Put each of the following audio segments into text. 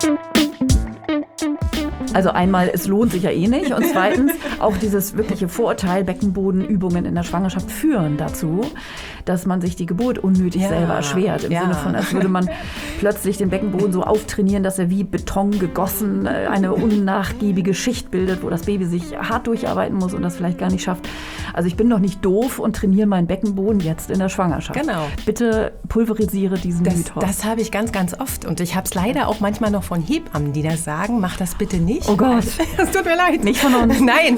Also einmal, es lohnt sich ja eh nicht und zweitens auch dieses wirkliche Vorurteil, Beckenbodenübungen in der Schwangerschaft führen dazu, dass man sich die Geburt unnötig selber erschwert. Im Sinne von, als würde man plötzlich den Beckenboden so auftrainieren, dass er wie Beton gegossen eine unnachgiebige Schicht bildet, wo das Baby sich hart durcharbeiten muss und das vielleicht gar nicht schafft. Also ich bin doch nicht doof und trainiere meinen Beckenboden jetzt in der Schwangerschaft. Genau. Bitte pulverisiere diesen Mythos. Das habe ich ganz, ganz oft und ich habe es leider auch manchmal noch von Hebammen, die das sagen, mach das bitte nicht. Oh Gott. Es tut mir leid. Nicht von uns. Nein.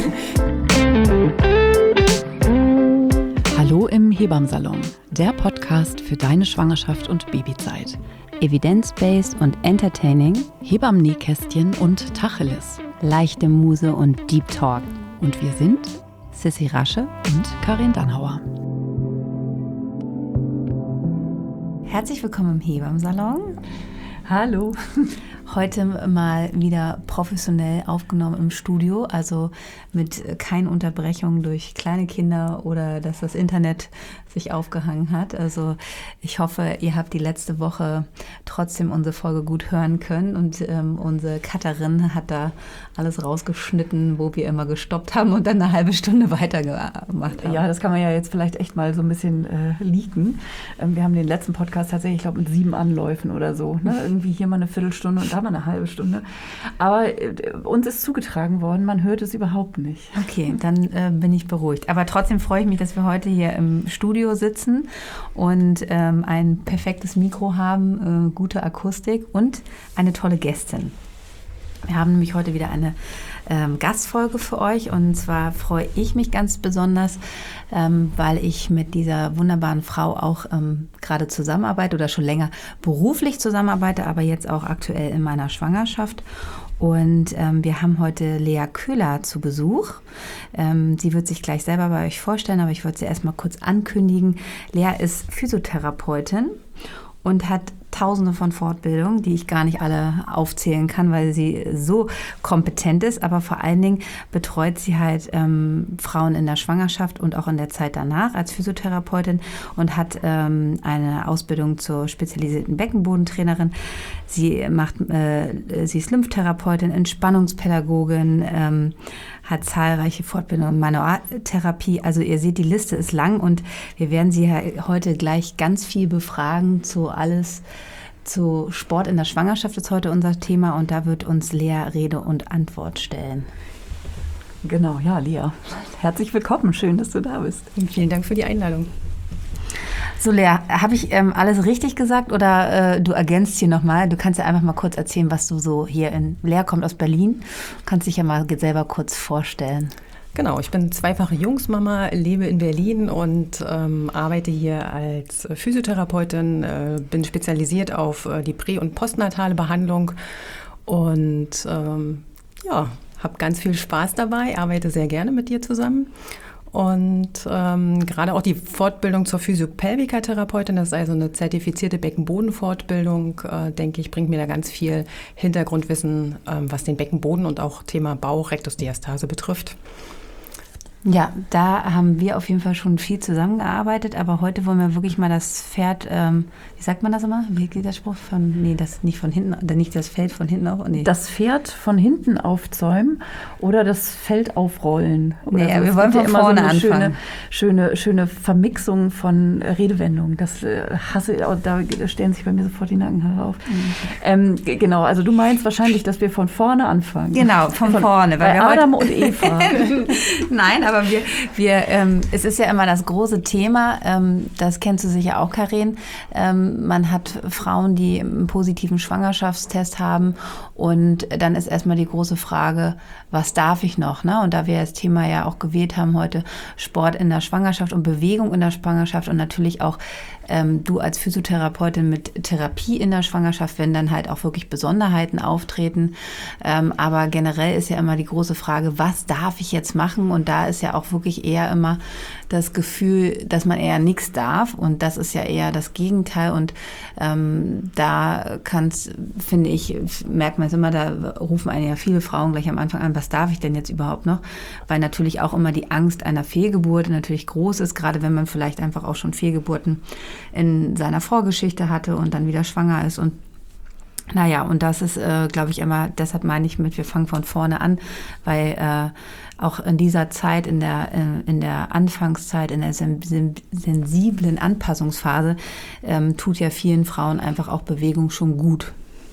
Hallo im Hebammsalon, der Podcast für deine Schwangerschaft und Babyzeit. Evidence-based und entertaining, Hebammen-Nähkästchen und Tacheles. leichte Muse und Deep Talk. Und wir sind Sissi Rasche und Karin Dannhauer. Herzlich willkommen im Hebammsalon. Hallo. Heute mal wieder professionell aufgenommen im Studio, also mit keinen Unterbrechungen durch kleine Kinder oder dass das Internet sich aufgehangen hat. Also ich hoffe, ihr habt die letzte Woche trotzdem unsere Folge gut hören können und unsere Cutterin hat da alles rausgeschnitten, wo wir immer gestoppt haben und dann eine halbe Stunde weitergemacht haben. Ja, das kann man ja jetzt vielleicht echt mal so ein bisschen leaken. Wir haben den letzten Podcast tatsächlich, ich glaube, mit 7 Anläufen oder so. Ne? Irgendwie hier mal eine Viertelstunde und da mal eine halbe Stunde. Aber uns ist zugetragen worden, man hört es überhaupt nicht. Okay, dann bin ich beruhigt. Aber trotzdem freue ich mich, dass wir heute hier im Studio sitzen und ein perfektes Mikro haben, gute Akustik und eine tolle Gästin. Wir haben nämlich heute wieder eine Gastfolge für euch und zwar freue ich mich ganz besonders, weil ich mit dieser wunderbaren Frau auch gerade zusammenarbeite oder schon länger beruflich zusammenarbeite, aber jetzt auch aktuell in meiner Schwangerschaft. Und wir haben heute Lea Köhler zu Besuch. Sie wird sich gleich selber bei euch vorstellen, aber ich wollte sie erst mal kurz ankündigen. Lea ist Physiotherapeutin und hat Tausende von Fortbildungen, die ich gar nicht alle aufzählen kann, weil sie so kompetent ist. Aber vor allen Dingen betreut sie halt Frauen in der Schwangerschaft und auch in der Zeit danach als Physiotherapeutin und hat eine Ausbildung zur spezialisierten Beckenbodentrainerin. Sie ist Lymphtherapeutin, Entspannungspädagogin, hat zahlreiche Fortbildungen in Manualtherapie. Also ihr seht, die Liste ist lang und wir werden sie heute gleich ganz viel befragen zu Sport in der Schwangerschaft ist heute unser Thema und da wird uns Lea Rede und Antwort stellen. Genau, ja, Lea. Herzlich willkommen, schön, dass du da bist. Und vielen Dank für die Einladung. So Lea, habe ich alles richtig gesagt oder du ergänzt hier nochmal? Du kannst ja einfach mal kurz erzählen, was du so hier Lea kommt aus Berlin, kannst dich ja mal selber kurz vorstellen. Genau, ich bin zweifache Jungsmama, lebe in Berlin und arbeite hier als Physiotherapeutin, bin spezialisiert auf die prä- und postnatale Behandlung und habe ganz viel Spaß dabei, arbeite sehr gerne mit dir zusammen. Und gerade auch die Fortbildung zur Physiopelvica-Therapeutin, das ist also eine zertifizierte Beckenbodenfortbildung, denke ich, bringt mir da ganz viel Hintergrundwissen, was den Beckenboden und auch Thema Bauch, Rektusdiastase betrifft. Ja, da haben wir auf jeden Fall schon viel zusammengearbeitet, aber heute wollen wir wirklich mal das Pferd, wie sagt man das immer? Wie geht der Spruch? Nicht das Feld von hinten auf. Nee. Das Pferd von hinten aufzäumen oder das Feld aufrollen. Oder nee, wir wollen von vorne anfangen. Schöne Vermixung von Redewendungen. Das hasse ich, da stellen sich bei mir sofort die Nackenhaare auf. Mhm. Genau, also du meinst wahrscheinlich, dass wir von vorne anfangen. Genau, von vorne. Weil wir Adam und Eva. Nein, aber es ist ja immer das große Thema, das kennst du sicher auch, Karin. Man hat Frauen, die einen positiven Schwangerschaftstest haben und dann ist erstmal die große Frage, was darf ich noch? Ne? Und da wir das Thema ja auch gewählt haben heute, Sport in der Schwangerschaft und Bewegung in der Schwangerschaft und natürlich auch du als Physiotherapeutin mit Therapie in der Schwangerschaft, wenn dann halt auch wirklich Besonderheiten auftreten. Aber generell ist ja immer die große Frage, was darf ich jetzt machen? Und da ist ja auch wirklich eher immer das Gefühl, dass man eher nichts darf. Und das ist ja eher das Gegenteil. Und da finde ich, merkt man es immer, da rufen einen ja viele Frauen gleich am Anfang an, was darf ich denn jetzt überhaupt noch? Weil natürlich auch immer die Angst einer Fehlgeburt natürlich groß ist, gerade wenn man vielleicht einfach auch schon Fehlgeburten in seiner Vorgeschichte hatte und dann wieder schwanger ist. Und Naja, und das ist, glaube ich, immer, deshalb meine ich wir fangen von vorne an, weil auch in dieser Zeit, in der Anfangszeit, in der sensiblen Anpassungsphase, tut ja vielen Frauen einfach auch Bewegung schon gut.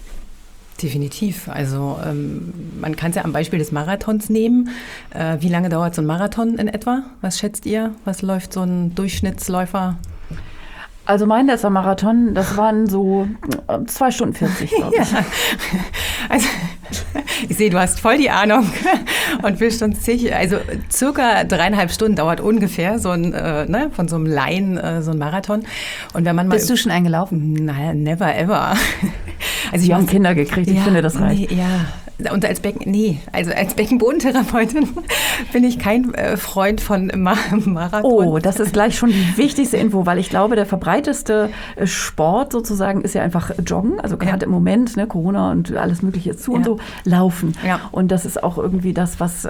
Definitiv. Also man kann es ja am Beispiel des Marathons nehmen. Wie lange dauert so ein Marathon in etwa? Was schätzt ihr? Was läuft so ein Durchschnittsläufer? Also mein letzter Marathon, das waren so 2 Stunden 40, glaube ich. Ja. Also ich sehe, du hast voll die Ahnung und bist uns sicher. Also circa 3,5 Stunden dauert ungefähr so ein, von so einem Laien so ein Marathon. Und wenn man mal Bist du schon eingelaufen? Naja, never ever. Also Sie haben Kinder gekriegt, ich finde, das reicht. Nee, ja. Und als Beckenbodentherapeutin bin ich kein Freund von Marathon. Oh, das ist gleich schon die wichtigste Info, weil ich glaube, der verbreiteste Sport sozusagen ist ja einfach Joggen. Also gerade im Moment, ne, Corona und alles Mögliche ist zu und so, Laufen. Ja. Und das ist auch irgendwie das, was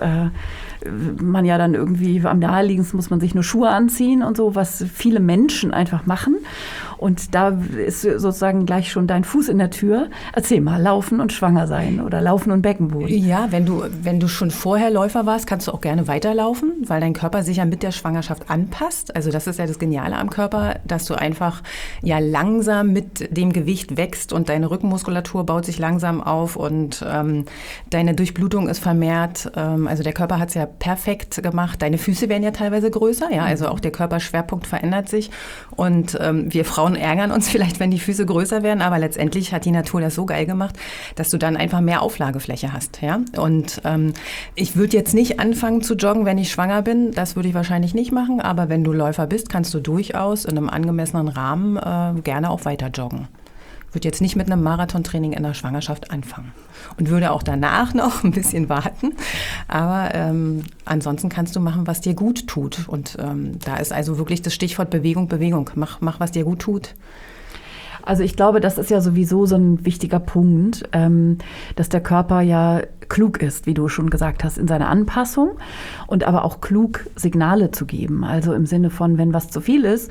man ja dann irgendwie am naheliegendsten muss man sich nur Schuhe anziehen und so, was viele Menschen einfach machen. Und da ist sozusagen gleich schon dein Fuß in der Tür. Erzähl mal, Laufen und schwanger sein oder Laufen und Beckenboden. Ja, wenn du schon vorher Läufer warst, kannst du auch gerne weiterlaufen, weil dein Körper sich ja mit der Schwangerschaft anpasst. Also das ist ja das Geniale am Körper, dass du einfach ja langsam mit dem Gewicht wächst und deine Rückenmuskulatur baut sich langsam auf und deine Durchblutung ist vermehrt. Also der Körper hat es ja perfekt gemacht. Deine Füße werden ja teilweise größer, ja, also auch der Körperschwerpunkt verändert sich. Und wir Frauen ärgern uns vielleicht, wenn die Füße größer werden, aber letztendlich hat die Natur das so geil gemacht, dass du dann einfach mehr Auflagefläche hast. Ja? Und ich würde jetzt nicht anfangen zu joggen, wenn ich schwanger bin. Das würde ich wahrscheinlich nicht machen. Aber wenn du Läufer bist, kannst du durchaus in einem angemessenen Rahmen gerne auch weiter joggen. Ich würde jetzt nicht mit einem Marathontraining in der Schwangerschaft anfangen und würde auch danach noch ein bisschen warten. Aber ansonsten kannst du machen, was dir gut tut. Und da ist also wirklich das Stichwort Bewegung, Bewegung. Mach, was dir gut tut. Also ich glaube, das ist ja sowieso so ein wichtiger Punkt, dass der Körper ja klug ist, wie du schon gesagt hast, in seiner Anpassung und aber auch klug Signale zu geben. Also im Sinne von, wenn was zu viel ist,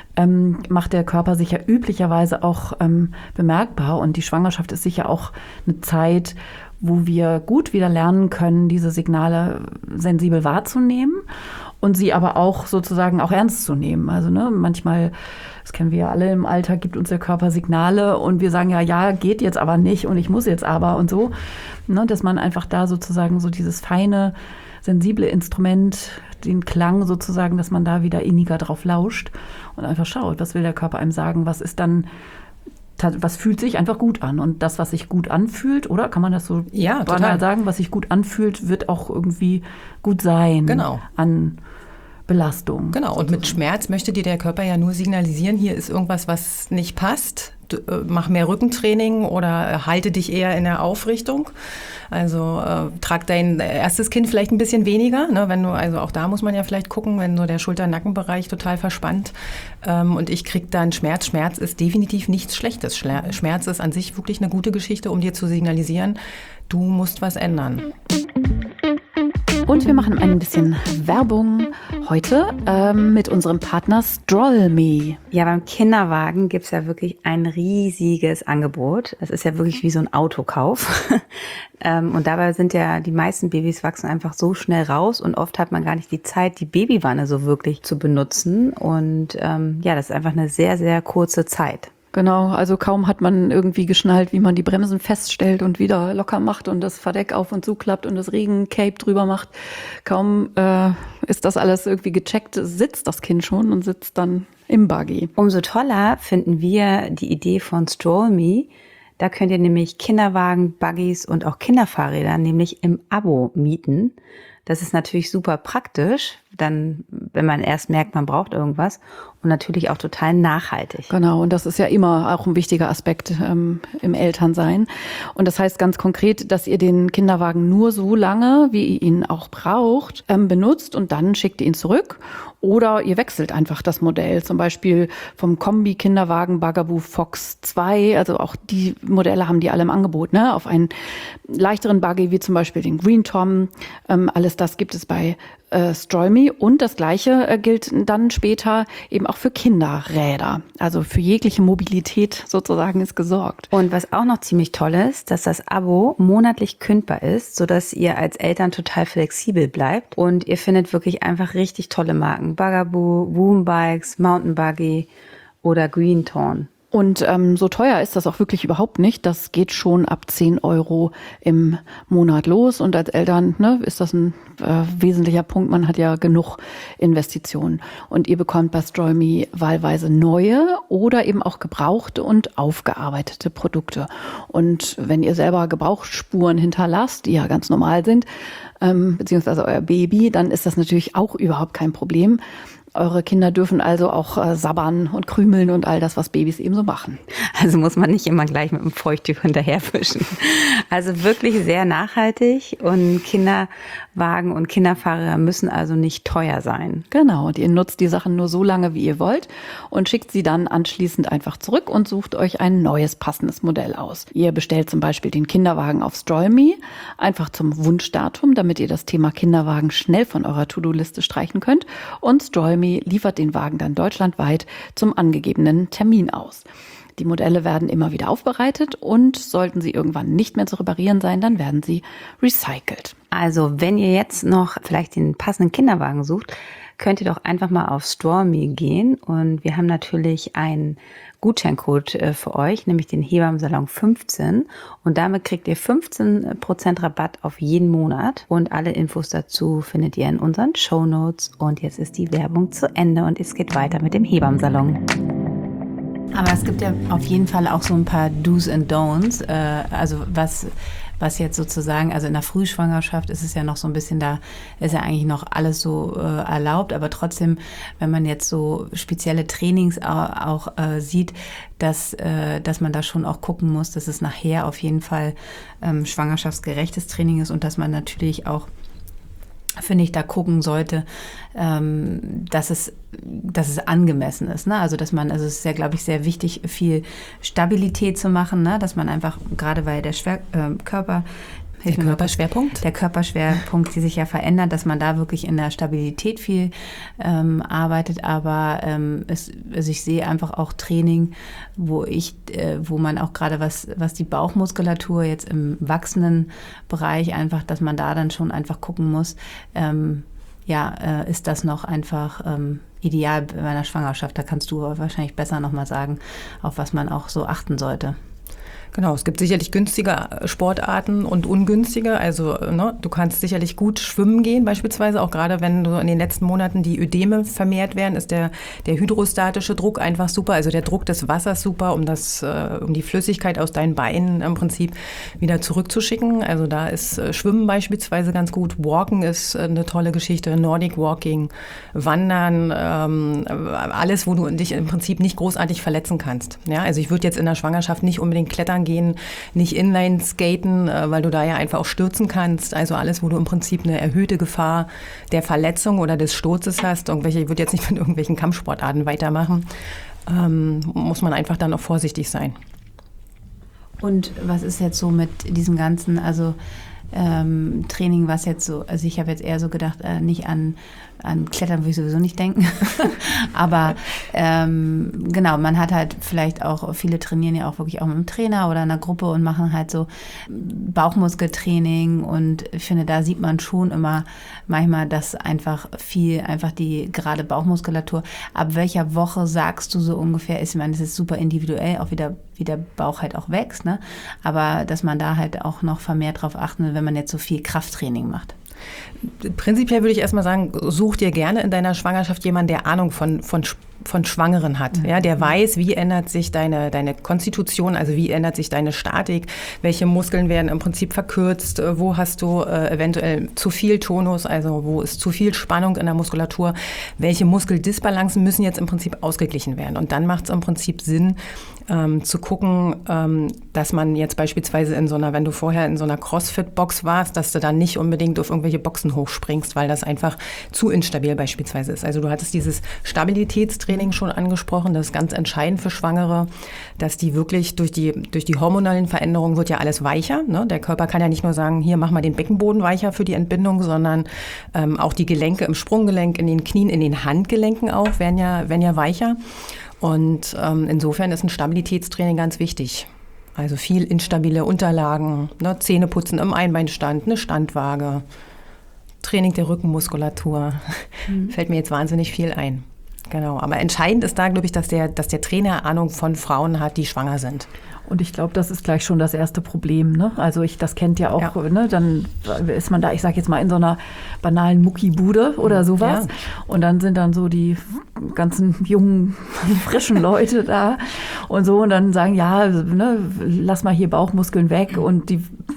macht der Körper sich ja üblicherweise auch bemerkbar. Und die Schwangerschaft ist sicher auch eine Zeit, wo wir gut wieder lernen können, diese Signale sensibel wahrzunehmen und sie aber auch sozusagen auch ernst zu nehmen. Also manchmal, das kennen wir ja alle im Alltag, gibt uns der Körper Signale und wir sagen ja, geht jetzt aber nicht und ich muss jetzt aber und so. Dass man einfach da sozusagen so dieses feine, sensible Instrument, den Klang sozusagen, dass man da wieder inniger drauf lauscht und einfach schaut, was will der Körper einem sagen, was fühlt sich einfach gut an. Und das, was sich gut anfühlt, oder? Kann man das so banal sagen? Was sich gut anfühlt, wird auch irgendwie gut sein. Genau. An Belastung. Genau. Und mit Schmerz möchte dir der Körper ja nur signalisieren, hier ist irgendwas, was nicht passt. Mach mehr Rückentraining oder halte dich eher in der Aufrichtung. Also trag dein erstes Kind vielleicht ein bisschen weniger. Ne, also auch da muss man ja vielleicht gucken, wenn so der Schulter-Nackenbereich total verspannt und ich kriege dann Schmerz. Schmerz ist definitiv nichts Schlechtes. Schmerz ist an sich wirklich eine gute Geschichte, um dir zu signalisieren, du musst was ändern. Und wir machen ein bisschen Werbung heute mit unserem Partner Stroll.me. Ja, beim Kinderwagen gibt es ja wirklich ein riesiges Angebot. Es ist ja wirklich wie so ein Autokauf. Und dabei sind ja die meisten Babys wachsen einfach so schnell raus und oft hat man gar nicht die Zeit, die Babywanne so wirklich zu benutzen. Und das ist einfach eine sehr, sehr kurze Zeit. Genau, also kaum hat man irgendwie geschnallt, wie man die Bremsen feststellt und wieder locker macht und das Verdeck auf und zuklappt und das Regencape drüber macht. Kaum ist das alles irgendwie gecheckt, sitzt das Kind schon und sitzt dann im Buggy. Umso toller finden wir die Idee von Stroll.me. Da könnt ihr nämlich Kinderwagen, Buggies und auch Kinderfahrräder nämlich im Abo mieten. Das ist natürlich super praktisch, dann, wenn man erst merkt, man braucht irgendwas und natürlich auch total nachhaltig. Genau, und das ist ja immer auch ein wichtiger Aspekt im Elternsein. Und das heißt ganz konkret, dass ihr den Kinderwagen nur so lange, wie ihr ihn auch braucht, benutzt und dann schickt ihr ihn zurück. Oder ihr wechselt einfach das Modell, zum Beispiel vom Kombi-Kinderwagen Bugaboo Fox 2, also auch die Modelle haben die alle im Angebot, ne? Auf einen leichteren Buggy wie zum Beispiel den Green Tom. Alles das gibt es bei Stroll.me und das Gleiche gilt dann später eben auch für Kinderräder. Also für jegliche Mobilität sozusagen ist gesorgt. Und was auch noch ziemlich toll ist, dass das Abo monatlich kündbar ist, sodass ihr als Eltern total flexibel bleibt. Und ihr findet wirklich einfach richtig tolle Marken. Bugaboo, Woombikes, Mountain Buggy oder Greenthorn. Und so teuer ist das auch wirklich überhaupt nicht. Das geht schon ab 10 € im Monat los. Und als Eltern ist das ein wesentlicher Punkt. Man hat ja genug Investitionen. Und ihr bekommt bei Stroll.me wahlweise neue oder eben auch gebrauchte und aufgearbeitete Produkte. Und wenn ihr selber Gebrauchsspuren hinterlasst, die ja ganz normal sind, beziehungsweise euer Baby, dann ist das natürlich auch überhaupt kein Problem. Eure Kinder dürfen also auch sabbern und krümeln und all das, was Babys eben so machen. Also muss man nicht immer gleich mit einem Feuchttuch hinterherwischen. Also wirklich sehr nachhaltig und Kinderwagen und Kinderfahrräder müssen also nicht teuer sein. Genau, und ihr nutzt die Sachen nur so lange, wie ihr wollt und schickt sie dann anschließend einfach zurück und sucht euch ein neues passendes Modell aus. Ihr bestellt zum Beispiel den Kinderwagen auf Stroll.me, einfach zum Wunschdatum, damit ihr das Thema Kinderwagen schnell von eurer To-Do-Liste streichen könnt, und Stroll.me liefert den Wagen dann deutschlandweit zum angegebenen Termin aus. Die Modelle werden immer wieder aufbereitet und sollten sie irgendwann nicht mehr zu reparieren sein, dann werden sie recycelt. Also wenn ihr jetzt noch vielleicht den passenden Kinderwagen sucht, könnt ihr doch einfach mal auf Stroll.me gehen, und wir haben natürlich einen Gutscheincode für euch, nämlich den Hebammsalon 15, und damit kriegt ihr 15% Rabatt auf jeden Monat, und alle Infos dazu findet ihr in unseren Shownotes. Und jetzt ist die Werbung zu Ende und es geht weiter mit dem Hebammsalon. Aber es gibt ja auf jeden Fall auch so ein paar Do's and Don'ts, also was jetzt sozusagen, also in der Frühschwangerschaft ist es ja noch so ein bisschen, da ist ja eigentlich noch alles so erlaubt, aber trotzdem, wenn man jetzt so spezielle Trainings auch sieht, dass man da schon auch gucken muss, dass es nachher auf jeden Fall schwangerschaftsgerechtes Training ist, und dass man natürlich auch, finde ich, da gucken sollte, dass es angemessen ist. Ne? Also es ist ja, glaube ich, sehr wichtig, viel Stabilität zu machen, ne? Dass man einfach, gerade weil der Körperschwerpunkt, die sich ja verändert, dass man da wirklich in der Stabilität viel arbeitet. Aber ich sehe einfach auch Training, wo man auch gerade was die Bauchmuskulatur jetzt im wachsenden Bereich einfach, dass man da dann schon einfach gucken muss, ist das noch einfach ideal bei einer Schwangerschaft? Da kannst du wahrscheinlich besser nochmal sagen, auf was man auch so achten sollte. Genau, es gibt sicherlich günstige Sportarten und ungünstige. Also du kannst sicherlich gut schwimmen gehen beispielsweise. Auch gerade wenn du in den letzten Monaten die Ödeme vermehrt werden, ist der hydrostatische Druck einfach super. Also der Druck des Wassers super, um die Flüssigkeit aus deinen Beinen im Prinzip wieder zurückzuschicken. Also da ist Schwimmen beispielsweise ganz gut. Walken ist eine tolle Geschichte. Nordic Walking, Wandern, alles, wo du dich im Prinzip nicht großartig verletzen kannst. Ja, also ich würde jetzt in der Schwangerschaft nicht unbedingt klettern gehen, nicht Inline skaten, weil du da ja einfach auch stürzen kannst. Also alles, wo du im Prinzip eine erhöhte Gefahr der Verletzung oder des Sturzes hast. Ich würde jetzt nicht mit irgendwelchen Kampfsportarten weitermachen. Muss man einfach dann auch vorsichtig sein. Und was ist jetzt so mit diesem ganzen, Training, was jetzt so, also ich habe jetzt eher so gedacht, nicht an Klettern würde ich sowieso nicht denken, aber genau, man hat halt vielleicht auch, viele trainieren ja auch wirklich auch mit einem Trainer oder einer Gruppe und machen halt so Bauchmuskeltraining, und ich finde, da sieht man schon immer manchmal, dass einfach die gerade Bauchmuskulatur, ab welcher Woche sagst du so ungefähr ist, ich meine, das ist super individuell, auch wie der Bauch halt auch wächst, ne? Aber dass man da halt auch noch vermehrt drauf achten, wenn man jetzt so viel Krafttraining macht. Prinzipiell würde ich erstmal sagen, such dir gerne in deiner Schwangerschaft jemanden, der Ahnung von Schwangeren hat, ja, der weiß, wie ändert sich deine Konstitution, also wie ändert sich deine Statik, welche Muskeln werden im Prinzip verkürzt, wo hast du eventuell zu viel Tonus, also wo ist zu viel Spannung in der Muskulatur, welche Muskeldisbalancen müssen jetzt im Prinzip ausgeglichen werden. Und dann macht es im Prinzip Sinn, zu gucken, dass man jetzt beispielsweise wenn du vorher in so einer Crossfit-Box warst, dass du dann nicht unbedingt auf irgendwelche Boxen hochspringst, weil das einfach zu instabil beispielsweise ist. Also du hattest dieses Stabilitätstraining Bauchmuskeltraining schon angesprochen. Das ist ganz entscheidend für Schwangere, dass die wirklich durch die hormonalen Veränderungen wird ja alles weicher. Ne? Der Körper kann ja nicht nur sagen, hier mach mal den Beckenboden weicher für die Entbindung, sondern auch die Gelenke im Sprunggelenk, in den Knien, in den Handgelenken auch werden ja weicher. Und insofern ist ein Stabilitätstraining ganz wichtig. Also viel instabile Unterlagen, ne? Zähneputzen im Einbeinstand, eine Standwaage, Training der Rückenmuskulatur. Fällt mir jetzt wahnsinnig viel ein. Genau, aber entscheidend ist da, glaube ich, dass der Trainer Ahnung von Frauen hat, die schwanger sind. Und ich glaube, das ist gleich schon das erste Problem. Ne? Also das kennt ja auch, ne? Dann ist man da, ich sage jetzt mal, in so einer banalen Muckibude oder sowas. Ja. Und dann sind dann so die ganzen jungen, frischen Leute da und so. Und dann sagen, ja, ne, lass mal hier Bauchmuskeln weg. Und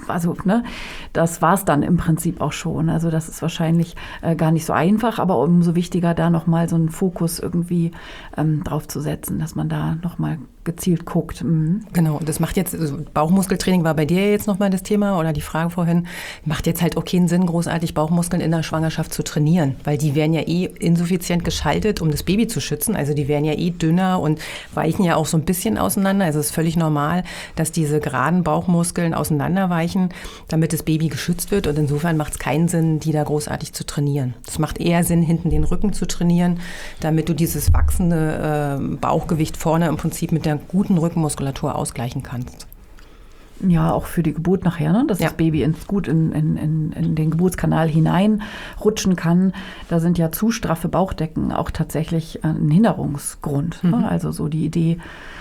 das war's dann im Prinzip auch schon. Also das ist wahrscheinlich gar nicht so einfach, aber umso wichtiger, da nochmal so einen Fokus irgendwie drauf zu setzen, dass man da nochmal gezielt guckt. Genau, und das macht jetzt, also Bauchmuskeltraining war bei dir jetzt nochmal das Thema oder die Frage vorhin, macht jetzt halt auch keinen Sinn, großartig Bauchmuskeln in der Schwangerschaft zu trainieren, weil die werden ja insuffizient geschaltet, um das Baby zu schützen, also die werden ja dünner und weichen ja auch so ein bisschen auseinander, also es ist völlig normal, dass diese geraden Bauchmuskeln auseinanderweichen, damit das Baby geschützt wird und insofern macht es keinen Sinn, die da großartig zu trainieren. Es macht eher Sinn, hinten den Rücken zu trainieren, damit du dieses wachsende Bauchgewicht vorne im Prinzip mit der guten Rückenmuskulatur ausgleichen kannst. Ja, auch für die Geburt nachher, ne? Dass das Baby gut in den Geburtskanal hineinrutschen kann. Da sind ja zu straffe Bauchdecken auch tatsächlich ein Hinderungsgrund. Ne? Also so die Idee,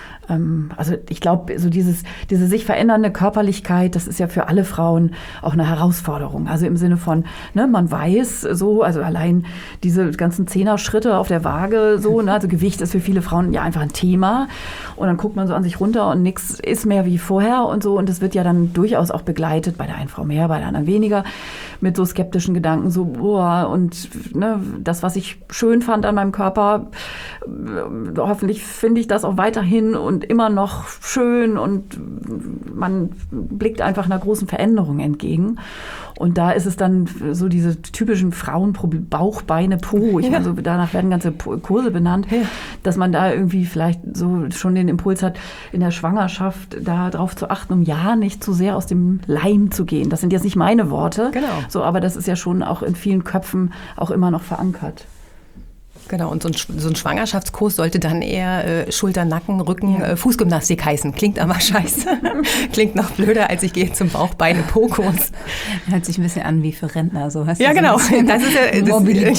also ich glaube, so diese sich verändernde Körperlichkeit, das ist ja für alle Frauen auch eine Herausforderung. Also im Sinne von, ne, man weiß so, also allein diese ganzen 10er-Schritte auf der Waage so, ne, also Gewicht ist für viele Frauen ja einfach ein Thema. Und dann guckt man so an sich runter und nichts ist mehr wie vorher und so. Und das wird ja dann durchaus auch begleitet, bei der einen Frau mehr, bei der anderen weniger, mit so skeptischen Gedanken, so, boah, und ne, das, was ich schön fand an meinem Körper, hoffentlich finde ich das auch weiterhin und immer noch schön und man blickt einfach einer großen Veränderung entgegen. Und da ist es dann so diese typischen Frauenprobleme, Bauch, Beine, Po. Ich meine, so danach werden ganze Kurse benannt, dass man da irgendwie vielleicht so schon den Impuls hat, in der Schwangerschaft da drauf zu achten, um ja nicht zu sehr aus dem Leim zu gehen. Das sind jetzt nicht meine Worte, genau. So, aber das ist ja schon auch in vielen Köpfen auch immer noch verankert. Genau, und so ein Schwangerschaftskurs sollte dann eher Schulter, Nacken, Rücken, Fußgymnastik heißen. Klingt aber scheiße. Klingt noch blöder, als ich gehe zum Bauch-Beine-Po-Kurs. Hört sich ein bisschen an wie für Rentner. So hast ja, genau. Das ist ja Mobilität,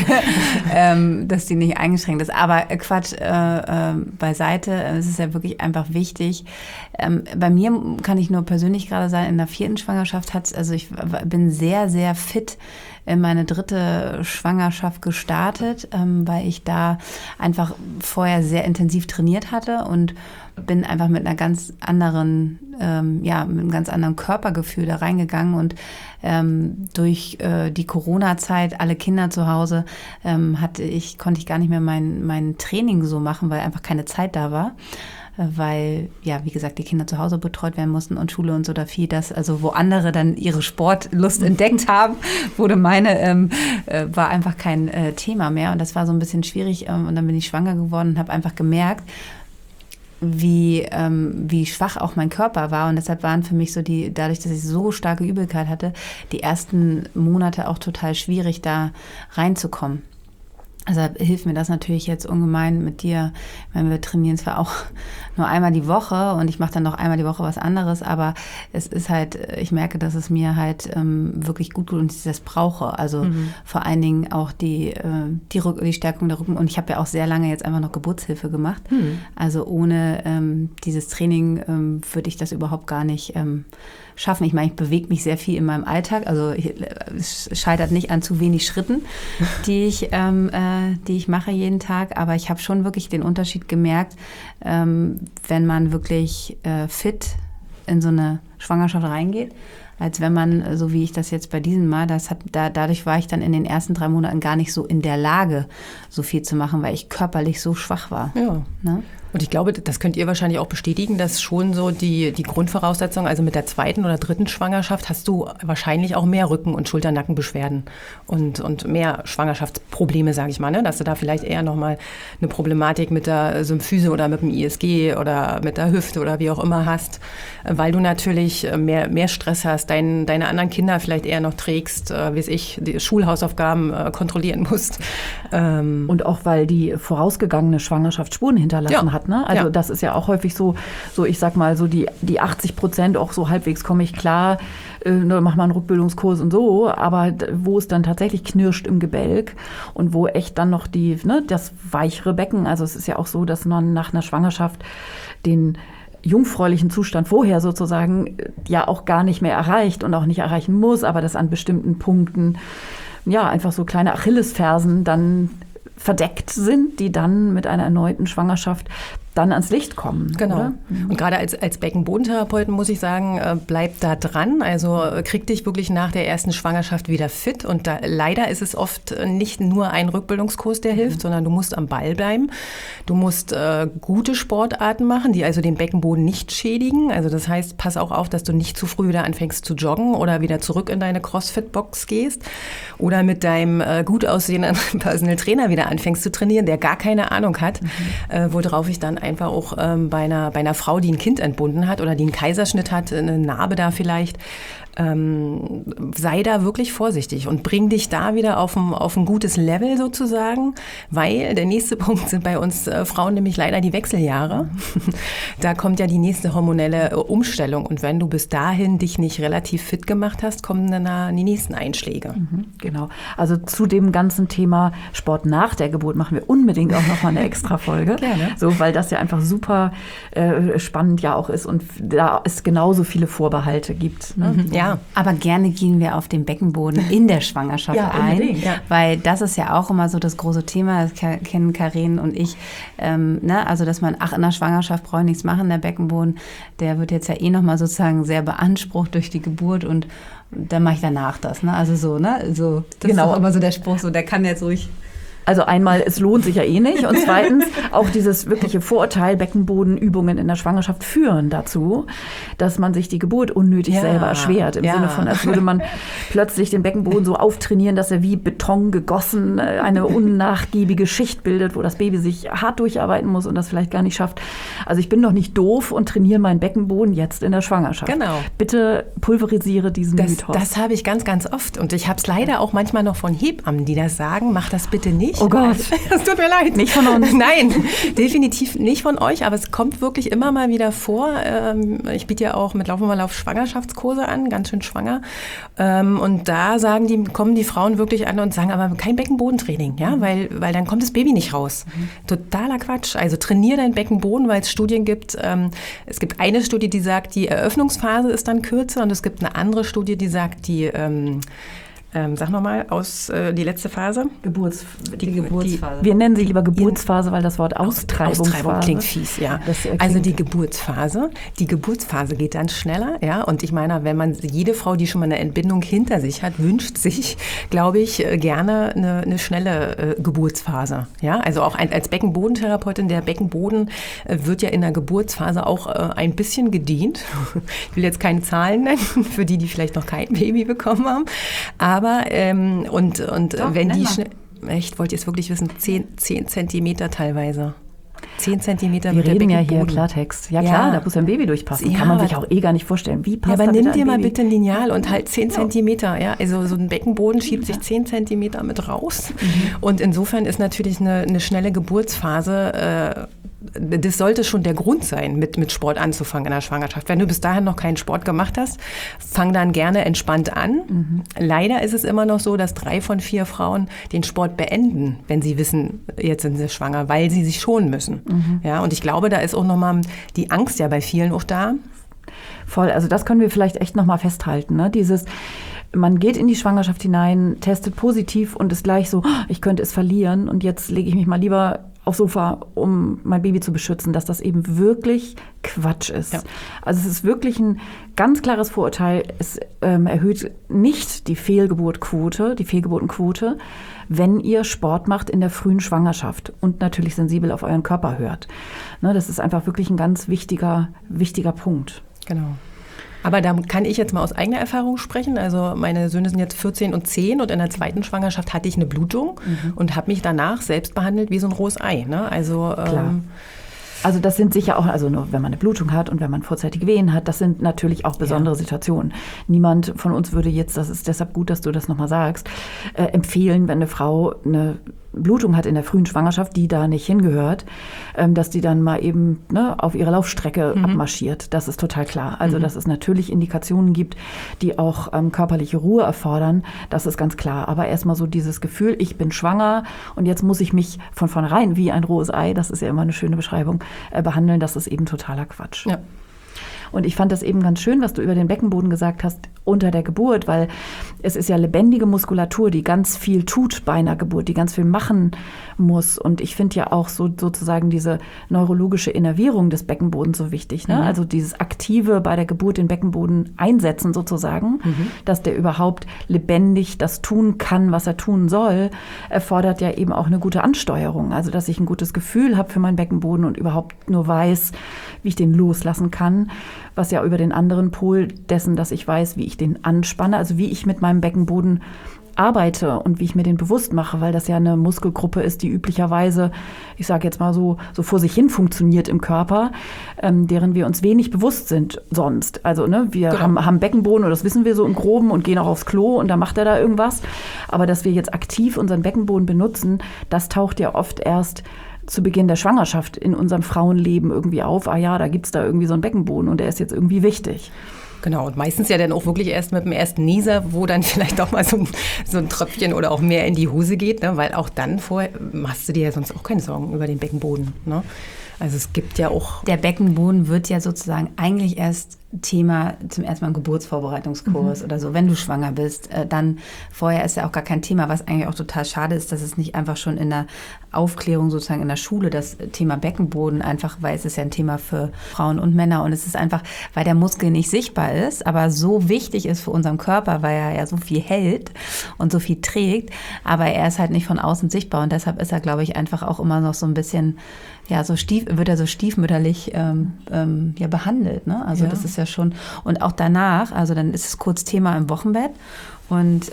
genau. Dass die nicht eingeschränkt ist. Aber Quatsch beiseite, es ist ja wirklich einfach wichtig. Bei mir kann ich nur persönlich gerade sagen, in der 4. Schwangerschaft ich bin sehr, sehr fit in meine 3. Schwangerschaft gestartet, weil ich da einfach vorher sehr intensiv trainiert hatte und bin einfach mit einer ganz anderen, mit einem ganz anderen Körpergefühl da reingegangen und durch die Corona-Zeit, alle Kinder zu Hause, konnte ich gar nicht mehr mein Training so machen, weil einfach keine Zeit da war. Weil, ja, wie gesagt, die Kinder zu Hause betreut werden mussten und Schule und so, da fiel das, also wo andere dann ihre Sportlust entdeckt haben, wurde meine, war einfach kein Thema mehr und das war so ein bisschen schwierig und dann bin ich schwanger geworden und habe einfach gemerkt, wie schwach auch mein Körper war und deshalb waren für mich so dadurch, dass ich so starke Übelkeit hatte, die ersten Monate auch total schwierig, da reinzukommen. Also hilft mir das natürlich jetzt ungemein mit dir. Ich meine, wir trainieren zwar auch nur einmal die Woche und ich mache dann noch einmal die Woche was anderes, aber es ist halt, ich merke, dass es mir halt wirklich gut tut und ich das brauche. Also vor allen Dingen auch die Stärkung der Rücken. Und ich habe ja auch sehr lange jetzt einfach noch Geburtshilfe gemacht. Also ohne dieses Training würde ich das überhaupt gar nicht schaffen. Ich meine, ich bewege mich sehr viel in meinem Alltag. Also es scheitert nicht an zu wenig Schritten, die ich mache jeden Tag. Aber ich habe schon wirklich den Unterschied gemerkt, wenn man wirklich fit in so eine Schwangerschaft reingeht, als wenn man, so wie ich das jetzt bei diesem Mal, dadurch war ich dann in den ersten 3 Monaten gar nicht so in der Lage, so viel zu machen, weil ich körperlich so schwach war. Ja. Ne? Und ich glaube, das könnt ihr wahrscheinlich auch bestätigen, dass schon so die Grundvoraussetzung, also mit der 2. oder 3. Schwangerschaft hast du wahrscheinlich auch mehr Rücken- und Schulter-Nackenbeschwerden und mehr Schwangerschaftsprobleme, sage ich mal, ne? Dass du da vielleicht eher nochmal eine Problematik mit der Symphyse oder mit dem ISG oder mit der Hüfte oder wie auch immer hast, weil du natürlich mehr Stress hast, deine anderen Kinder vielleicht eher noch trägst, die Schulhausaufgaben kontrollieren musst. Und auch, weil die vorausgegangene Schwangerschaft Spuren hinterlassen hat. Ne? Also das ist ja auch häufig so ich sag mal, so die 80% auch so halbwegs komme ich klar, mach mal einen Rückbildungskurs und so, aber wo es dann tatsächlich knirscht im Gebälk und wo echt dann noch das weichere Becken, also es ist ja auch so, dass man nach einer Schwangerschaft den jungfräulichen Zustand vorher sozusagen ja auch gar nicht mehr erreicht und auch nicht erreichen muss, aber das an bestimmten Punkten einfach so kleine Achillesfersen dann verdeckt sind, die dann mit einer erneuten Schwangerschaft dann ans Licht kommen. Genau. Oder? Und gerade als Beckenbodentherapeuten muss ich sagen, bleib da dran. Also krieg dich wirklich nach der ersten Schwangerschaft wieder fit. Und leider ist es oft nicht nur ein Rückbildungskurs, der hilft, sondern du musst am Ball bleiben. Du musst gute Sportarten machen, die also den Beckenboden nicht schädigen. Also das heißt, pass auch auf, dass du nicht zu früh wieder anfängst zu joggen oder wieder zurück in deine CrossFit-Box gehst oder mit deinem gut aussehenden Personal Trainer wieder anfängst zu trainieren, der gar keine Ahnung hat, worauf ich dann einfach auch bei einer Frau, die ein Kind entbunden hat oder die einen Kaiserschnitt hat, eine Narbe da vielleicht, sei da wirklich vorsichtig und bring dich da wieder auf ein gutes Level sozusagen, weil der nächste Punkt sind bei uns Frauen nämlich leider die Wechseljahre. Da kommt ja die nächste hormonelle Umstellung und wenn du bis dahin dich nicht relativ fit gemacht hast, kommen dann die nächsten Einschläge. Genau. Also zu dem ganzen Thema Sport nach der Geburt machen wir unbedingt auch nochmal eine extra Folge. Gerne. So, weil das ja einfach super spannend ja auch ist und da es genauso viele Vorbehalte gibt. Ne? Ja. Aber gerne gehen wir auf den Beckenboden in der Schwangerschaft ein, weil das ist ja auch immer so das große Thema, das kennen Karin und ich, also dass man, in der Schwangerschaft brauche ich nichts machen, der Beckenboden, der wird jetzt ja nochmal sozusagen sehr beansprucht durch die Geburt und dann mache ich danach das, ne? Also so, ne? So, das ist auch immer so der Spruch, so der kann jetzt ruhig. Also einmal, es lohnt sich ja nicht und zweitens auch dieses wirkliche Vorurteil, Beckenbodenübungen in der Schwangerschaft führen dazu, dass man sich die Geburt unnötig selber erschwert. Im Sinne von, als würde man plötzlich den Beckenboden so auftrainieren, dass er wie Beton gegossen eine unnachgiebige Schicht bildet, wo das Baby sich hart durcharbeiten muss und das vielleicht gar nicht schafft. Also ich bin doch nicht doof und trainiere meinen Beckenboden jetzt in der Schwangerschaft. Genau. Bitte pulverisiere diesen Mythos. Das habe ich ganz, ganz oft und ich habe es leider auch manchmal noch von Hebammen, die das sagen, mach das bitte nicht. Oh Gott. Es tut mir leid. Nicht von uns. Nein, definitiv nicht von euch, aber es kommt wirklich immer mal wieder vor. Ich biete ja auch mit Lauf mal auf Schwangerschaftskurse an, ganz schön schwanger. Und da kommen die Frauen wirklich an und sagen, aber kein Beckenbodentraining, ja, weil dann kommt das Baby nicht raus. Totaler Quatsch. Also trainier deinen Beckenboden, weil es Studien gibt. Es gibt eine Studie, die sagt, die Eröffnungsphase ist dann kürzer und es gibt eine andere Studie, die sagt, sag nochmal, die letzte Phase? Die Geburtsphase. Wir nennen sie lieber Geburtsphase, weil das Wort Austreibung klingt fies, ja. Also die Geburtsphase geht dann schneller, ja. Und ich meine, jede Frau, die schon mal eine Entbindung hinter sich hat, wünscht sich, glaube ich, gerne eine schnelle Geburtsphase, ja. Also auch als Beckenbodentherapeutin, der Beckenboden wird ja in der Geburtsphase auch ein bisschen gedient. Ich will jetzt keine Zahlen nennen, für die vielleicht noch kein Baby bekommen haben, aber wenn die echt, wollt ihr es wirklich wissen, 10 Zentimeter teilweise. 10 Zentimeter Wir mit reden der ja hier Beckenboden. Klartext. Ja klar, da muss ein Baby durchpassen. Kann man sich auch gar nicht vorstellen. Wie passt aber da nimm bitte dir ein mal Baby? bitte ein Lineal und halt 10 Zentimeter. Ja? Also so ein Beckenboden schiebt sich 10 Zentimeter mit raus. Und insofern ist natürlich eine schnelle Geburtsphase das sollte schon der Grund sein, mit Sport anzufangen in der Schwangerschaft. Wenn du bis dahin noch keinen Sport gemacht hast, fang dann gerne entspannt an. Leider ist es immer noch so, dass 3 von 4 Frauen den Sport beenden, wenn sie wissen, jetzt sind sie schwanger, weil sie sich schonen müssen. Ja, und ich glaube, da ist auch nochmal die Angst ja bei vielen auch da. Voll, also das können wir vielleicht echt nochmal festhalten, ne? Man geht in die Schwangerschaft hinein, testet positiv und ist gleich so, ich könnte es verlieren und jetzt lege ich mich mal lieber aufs Sofa, um mein Baby zu beschützen, dass das eben wirklich Quatsch ist. Ja. Also es ist wirklich ein ganz klares Vorurteil. Es erhöht nicht die Fehlgeburtenquote, wenn ihr Sport macht in der frühen Schwangerschaft und natürlich sensibel auf euren Körper hört. Ne, das ist einfach wirklich ein ganz wichtiger Punkt. Genau. Aber da kann ich jetzt mal aus eigener Erfahrung sprechen. Also meine Söhne sind jetzt 14 und 10 und in der zweiten Schwangerschaft hatte ich eine Blutung und habe mich danach selbst behandelt wie so ein rohes Ei. Ne? Also klar. Also das sind sicher auch, also nur wenn man eine Blutung hat und wenn man vorzeitige Wehen hat, das sind natürlich auch besondere Situationen. Niemand von uns würde jetzt, das ist deshalb gut, dass du das nochmal sagst, empfehlen, wenn eine Frau eine Blutung hat in der frühen Schwangerschaft, die da nicht hingehört, dass die dann mal eben auf ihre Laufstrecke abmarschiert. Das ist total klar. Also dass es natürlich Indikationen gibt, die auch körperliche Ruhe erfordern, das ist ganz klar. Aber erstmal so dieses Gefühl, ich bin schwanger und jetzt muss ich mich von vornherein wie ein rohes Ei, das ist ja immer eine schöne Beschreibung, behandeln, das ist eben totaler Quatsch. Ja. Und ich fand das eben ganz schön, was du über den Beckenboden gesagt hast, unter der Geburt, weil es ist ja lebendige Muskulatur, die ganz viel tut bei einer Geburt, die ganz viel machen muss. Und ich finde ja auch sozusagen diese neurologische Innervierung des Beckenbodens so wichtig. Ne? Also dieses aktive bei der Geburt den Beckenboden einsetzen sozusagen, dass der überhaupt lebendig das tun kann, was er tun soll, erfordert ja eben auch eine gute Ansteuerung. Also dass ich ein gutes Gefühl habe für meinen Beckenboden und überhaupt nur weiß, wie ich den loslassen kann, was ja über den anderen Pol dessen, dass ich weiß, wie ich den anspanne, also wie ich mit meinem Beckenboden arbeite und wie ich mir den bewusst mache, weil das ja eine Muskelgruppe ist, die üblicherweise, ich sage jetzt mal so vor sich hin funktioniert im Körper, deren wir uns wenig bewusst sind sonst. Also wir haben Beckenboden, und das wissen wir so im Groben und gehen auch aufs Klo und da macht er da irgendwas. Aber dass wir jetzt aktiv unseren Beckenboden benutzen, das taucht ja oft erst zu Beginn der Schwangerschaft in unserem Frauenleben irgendwie auf. Ah ja, da gibt's da irgendwie so einen Beckenboden und der ist jetzt irgendwie wichtig. Genau, und meistens ja dann auch wirklich erst mit dem ersten Nieser, wo dann vielleicht auch mal so ein Tröpfchen oder auch mehr in die Hose geht, ne? Weil auch dann vorher machst du dir ja sonst auch keine Sorgen über den Beckenboden. Ne? Also es gibt ja auch... Der Beckenboden wird ja sozusagen eigentlich erst Thema zum ersten Mal im Geburtsvorbereitungskurs oder so, wenn du schwanger bist, dann vorher ist ja auch gar kein Thema, was eigentlich auch total schade ist, dass es nicht einfach schon in der Aufklärung sozusagen in der Schule das Thema Beckenboden einfach, weil es ist ja ein Thema für Frauen und Männer und es ist einfach, weil der Muskel nicht sichtbar ist, aber so wichtig ist für unseren Körper, weil er ja so viel hält und so viel trägt, aber er ist halt nicht von außen sichtbar und deshalb ist er, glaube ich, einfach auch immer noch so ein bisschen, ja, wird er so stiefmütterlich behandelt, ne? Also das ist ja schon, und auch danach, also dann ist es kurz Thema im Wochenbett und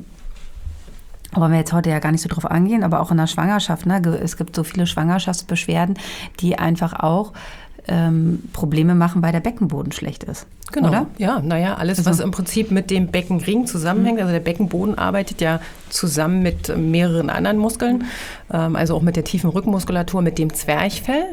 wollen wir jetzt heute ja gar nicht so drauf angehen, aber auch in der Schwangerschaft, ne? Es gibt so viele Schwangerschaftsbeschwerden, die einfach auch Probleme machen, weil der Beckenboden schlecht ist. Genau, oder? Ja, naja, alles, was im Prinzip mit dem Beckenring zusammenhängt. Also der Beckenboden arbeitet ja zusammen mit mehreren anderen Muskeln, also auch mit der tiefen Rückenmuskulatur, mit dem Zwerchfell,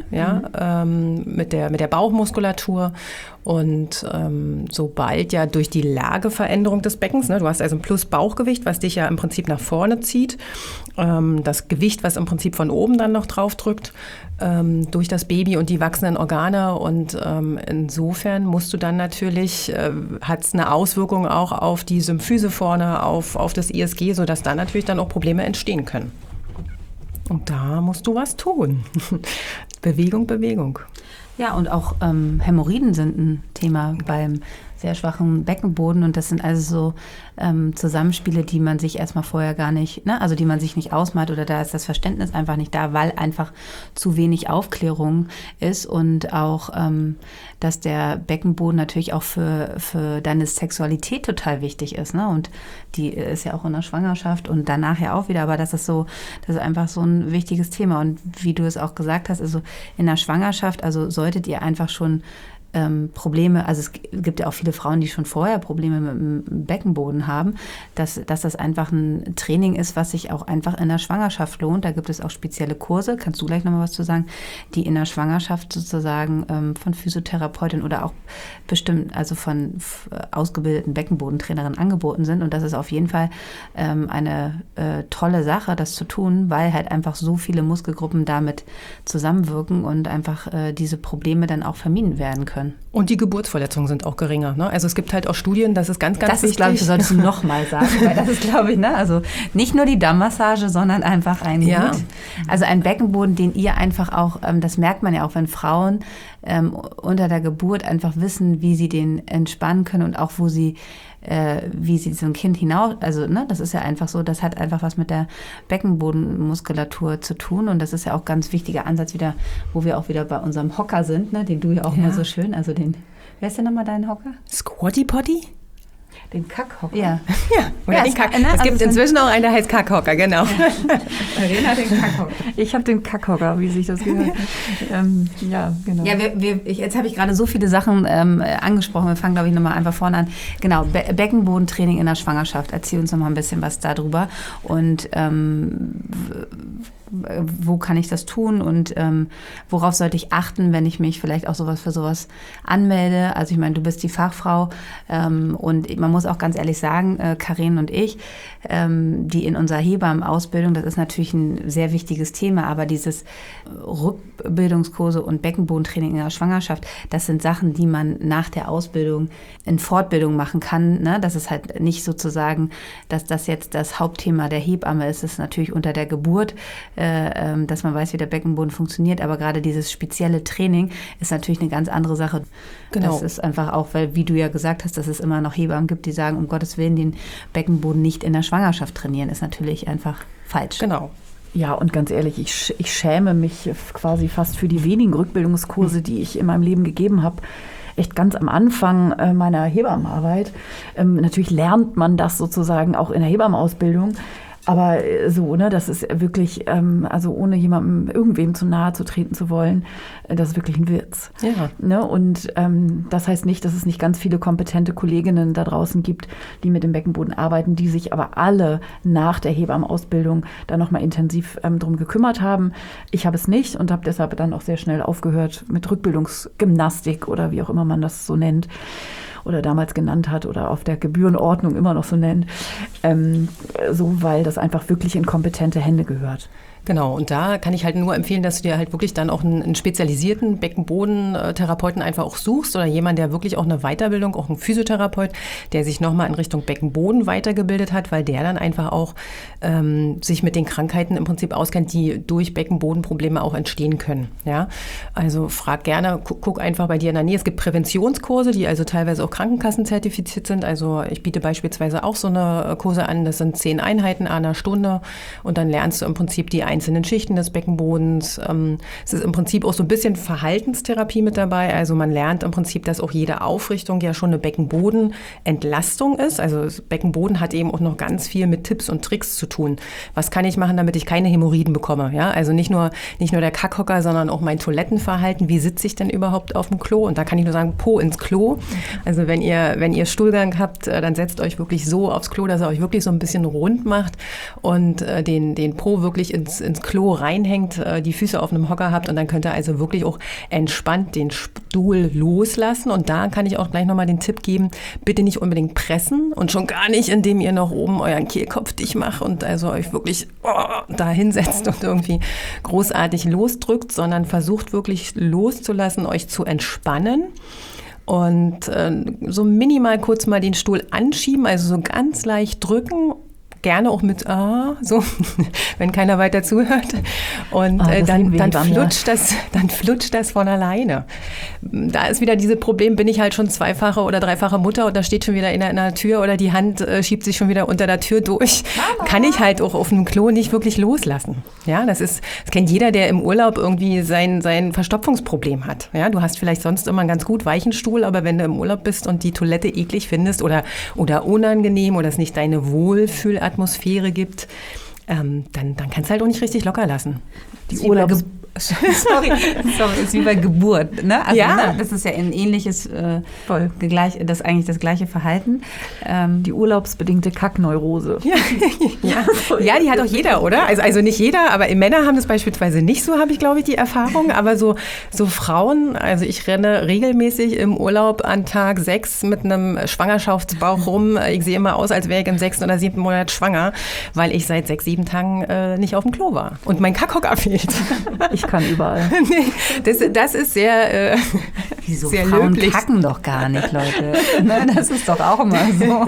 mit der Bauchmuskulatur. Und sobald ja durch die Lageveränderung des Beckens, ne, du hast also ein Plus-Bauchgewicht, was dich ja im Prinzip nach vorne zieht, das Gewicht, was im Prinzip von oben dann noch drauf drückt, durch das Baby und die wachsenden Organe. Und insofern musst du dann natürlich, hat es eine Auswirkung auch auf die Symphyse vorne, auf das ISG, sodass dann natürlich dann auch Probleme entstehen können. Und da musst du was tun. Bewegung. Ja, und auch Hämorrhoiden sind ein Thema beim sehr schwachen Beckenboden und das sind also so Zusammenspiele, die man sich erstmal vorher gar nicht, ne, also die man sich nicht ausmalt oder da ist das Verständnis einfach nicht da, weil einfach zu wenig Aufklärung ist und auch, dass der Beckenboden natürlich auch für deine Sexualität total wichtig ist, ne, und die ist ja auch in der Schwangerschaft und danach ja auch wieder, aber das ist einfach so ein wichtiges Thema und wie du es auch gesagt hast, also in der Schwangerschaft, also solltet ihr einfach schon Probleme, also es gibt ja auch viele Frauen, die schon vorher Probleme mit dem Beckenboden haben, dass das einfach ein Training ist, was sich auch einfach in der Schwangerschaft lohnt. Da gibt es auch spezielle Kurse, kannst du gleich nochmal was zu sagen, die in der Schwangerschaft sozusagen von Physiotherapeutin oder auch bestimmt, also von ausgebildeten Beckenbodentrainerinnen angeboten sind und das ist auf jeden Fall eine tolle Sache, das zu tun, weil halt einfach so viele Muskelgruppen damit zusammenwirken und einfach diese Probleme dann auch vermieden werden können. können. Und die Geburtsverletzungen sind auch geringer. Ne? Also es gibt halt auch Studien, das ist ganz wichtig. Das ist, glaube ich, das solltest du nochmal sagen, weil das ist, glaube ich, ne? Also nicht nur die Dammmassage, sondern einfach ein also ein Beckenboden, den ihr einfach auch, das merkt man ja auch, wenn Frauen unter der Geburt einfach wissen, wie sie den entspannen können und auch wie sie so ein Kind hinaus, also ne, das ist ja einfach so, das hat einfach was mit der Beckenbodenmuskulatur zu tun und das ist ja auch ganz wichtiger Ansatz wieder, wo wir auch wieder bei unserem Hocker sind, ne, den du ja auch immer so schön, also wer ist denn nochmal dein Hocker? Squatty Potty? Den Kackhocker? Ja. Oder den Kack. Es gibt inzwischen auch einen, der heißt Kackhocker, genau. Verena den Kackhocker. Ich habe den Kackhocker, wie sich das gehört. Ja, genau. Ja, jetzt habe ich gerade so viele Sachen angesprochen. Wir fangen, glaube ich, nochmal einfach vorne an. Genau, Beckenbodentraining in der Schwangerschaft. Erzähl uns nochmal ein bisschen was darüber. Und wo kann ich das tun und worauf sollte ich achten, wenn ich mich vielleicht auch für sowas anmelde. Also ich meine, du bist die Fachfrau und man muss auch ganz ehrlich sagen, Karin und ich, die in unserer Hebammenausbildung, das ist natürlich ein sehr wichtiges Thema, aber dieses Rückbildungskurse und Beckenbodentraining in der Schwangerschaft, das sind Sachen, die man nach der Ausbildung in Fortbildung machen kann. Ne? Das ist halt nicht sozusagen, dass das jetzt das Hauptthema der Hebamme ist. Es ist natürlich unter der Geburt, dass man weiß, wie der Beckenboden funktioniert. Aber gerade dieses spezielle Training ist natürlich eine ganz andere Sache. Genau. Das ist einfach auch, weil, wie du ja gesagt hast, dass es immer noch Hebammen gibt, die sagen, um Gottes Willen, den Beckenboden nicht in der Schwangerschaft trainieren, ist natürlich einfach falsch. Genau. Ja, und ganz ehrlich, ich schäme mich quasi fast für die wenigen Rückbildungskurse, die ich in meinem Leben gegeben habe. Echt ganz am Anfang meiner Hebammenarbeit. Natürlich lernt man das sozusagen auch in der Hebammenausbildung. Aber so, ne, das ist wirklich, also ohne jemandem irgendwem zu nahe zu treten zu wollen, das ist wirklich ein Witz. Ja. Ne? Und das heißt nicht, dass es nicht ganz viele kompetente Kolleginnen da draußen gibt, die mit dem Beckenboden arbeiten, die sich aber alle nach der Hebammenausbildung da nochmal intensiv drum gekümmert haben. Ich habe es nicht und habe deshalb dann auch sehr schnell aufgehört mit Rückbildungsgymnastik oder wie auch immer man das so nennt. Oder damals genannt hat oder auf der Gebührenordnung immer noch so nennt, so, weil das einfach wirklich in kompetente Hände gehört. Genau, und da kann ich halt nur empfehlen, dass du dir halt wirklich dann auch einen spezialisierten Beckenbodentherapeuten einfach auch suchst oder jemand, der wirklich auch eine Weiterbildung, auch ein Physiotherapeut, der sich nochmal in Richtung Beckenboden weitergebildet hat, weil der dann einfach auch sich mit den Krankheiten im Prinzip auskennt, die durch Beckenbodenprobleme auch entstehen können. Ja? Also frag gerne, guck einfach bei dir in der Nähe. Es gibt Präventionskurse, die also teilweise auch Krankenkassenzertifiziert sind. Also ich biete beispielsweise auch so eine Kurse an, das sind 10 Einheiten an einer Stunde und dann lernst du im Prinzip die einzelnen Schichten des Beckenbodens. Es ist im Prinzip auch so ein bisschen Verhaltenstherapie mit dabei. Also man lernt im Prinzip, dass auch jede Aufrichtung ja schon eine Beckenbodenentlastung ist. Also das Beckenboden hat eben auch noch ganz viel mit Tipps und Tricks zu tun. Was kann ich machen, damit ich keine Hämorrhoiden bekomme? Ja? Also nicht nur der Kackhocker, sondern auch mein Toilettenverhalten. Wie sitze ich denn überhaupt auf dem Klo? Und da kann ich nur sagen, Po ins Klo. Also wenn ihr Stuhlgang habt, dann setzt euch wirklich so aufs Klo, dass er euch wirklich so ein bisschen rund macht und den Po wirklich ins Klo reinhängt, die Füße auf einem Hocker habt und dann könnt ihr also wirklich auch entspannt den Stuhl loslassen. Und da kann ich auch gleich nochmal den Tipp geben, bitte nicht unbedingt pressen und schon gar nicht, indem ihr noch oben euren Kehlkopf dicht macht und also euch wirklich da hinsetzt und irgendwie großartig losdrückt, sondern versucht wirklich loszulassen, euch zu entspannen. Und so minimal kurz mal den Stuhl anschieben, also so ganz leicht drücken. Gerne auch mit so, wenn keiner weiter zuhört. Und dann flutscht das von alleine. Da ist wieder dieses Problem, bin ich halt schon 2-fache oder 3-fache Mutter und da steht schon wieder in der Tür oder die Hand schiebt sich schon wieder unter der Tür durch. Kann ich halt auch auf dem Klo nicht wirklich loslassen. Ja, das kennt jeder, der im Urlaub irgendwie sein Verstopfungsproblem hat. Ja, du hast vielleicht sonst immer einen ganz gut weichen Stuhl, aber wenn du im Urlaub bist und die Toilette eklig findest oder unangenehm oder es nicht deine Wohlfühlatmosphäre gibt, dann kannst du halt auch nicht richtig locker lassen. Sorry, ist wie bei Geburt, ne? Also, ja. Ne? Das ist ja ein ähnliches, das eigentlich das gleiche Verhalten. Die urlaubsbedingte Kackneurose. Ja, die hat auch jeder, oder? Also nicht jeder, aber Männer haben das beispielsweise nicht so, habe ich, glaube ich, die Erfahrung. Aber so Frauen, also ich renne regelmäßig im Urlaub an Tag 6 mit einem Schwangerschaftsbauch rum. Ich sehe immer aus, als wäre ich im 6. oder 7. Monat schwanger, weil ich seit 6, 7 Tagen nicht auf dem Klo war. Und mein Kackhocker fehlt. Ich kann überall. Nee, das ist sehr, Wieso? Sehr Frauen löblich. kacken doch gar nicht, Leute. Ne, das ist doch auch immer so.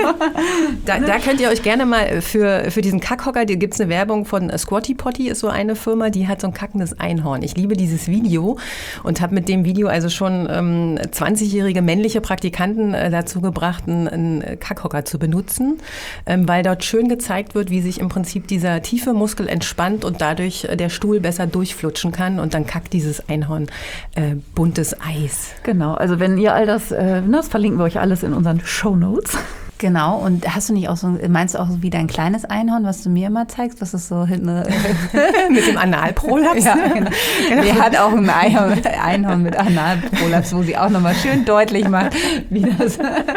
Da könnt ihr euch gerne mal für diesen Kackhocker, da gibt es eine Werbung von Squatty Potty, ist so eine Firma, die hat so ein kackendes Einhorn. Ich liebe dieses Video und habe mit dem Video also schon 20-jährige männliche Praktikanten dazu gebracht, einen Kackhocker zu benutzen, weil dort schön gezeigt wird, wie sich im Prinzip dieser tiefe Muskel entspannt und dadurch der Stuhl besser durchflutschen kann und dann kackt dieses Einhorn buntes Eis. Genau, also wenn ihr all das, das verlinken wir euch alles in unseren Shownotes. Genau, und hast du nicht auch so, meinst du auch so wie dein kleines Einhorn, was du mir immer zeigst, was ist so hinten Mit dem Analprolaps? Ja, genau. Die hat auch ein Einhorn mit Analprolaps, wo sie auch nochmal schön deutlich macht, wie das...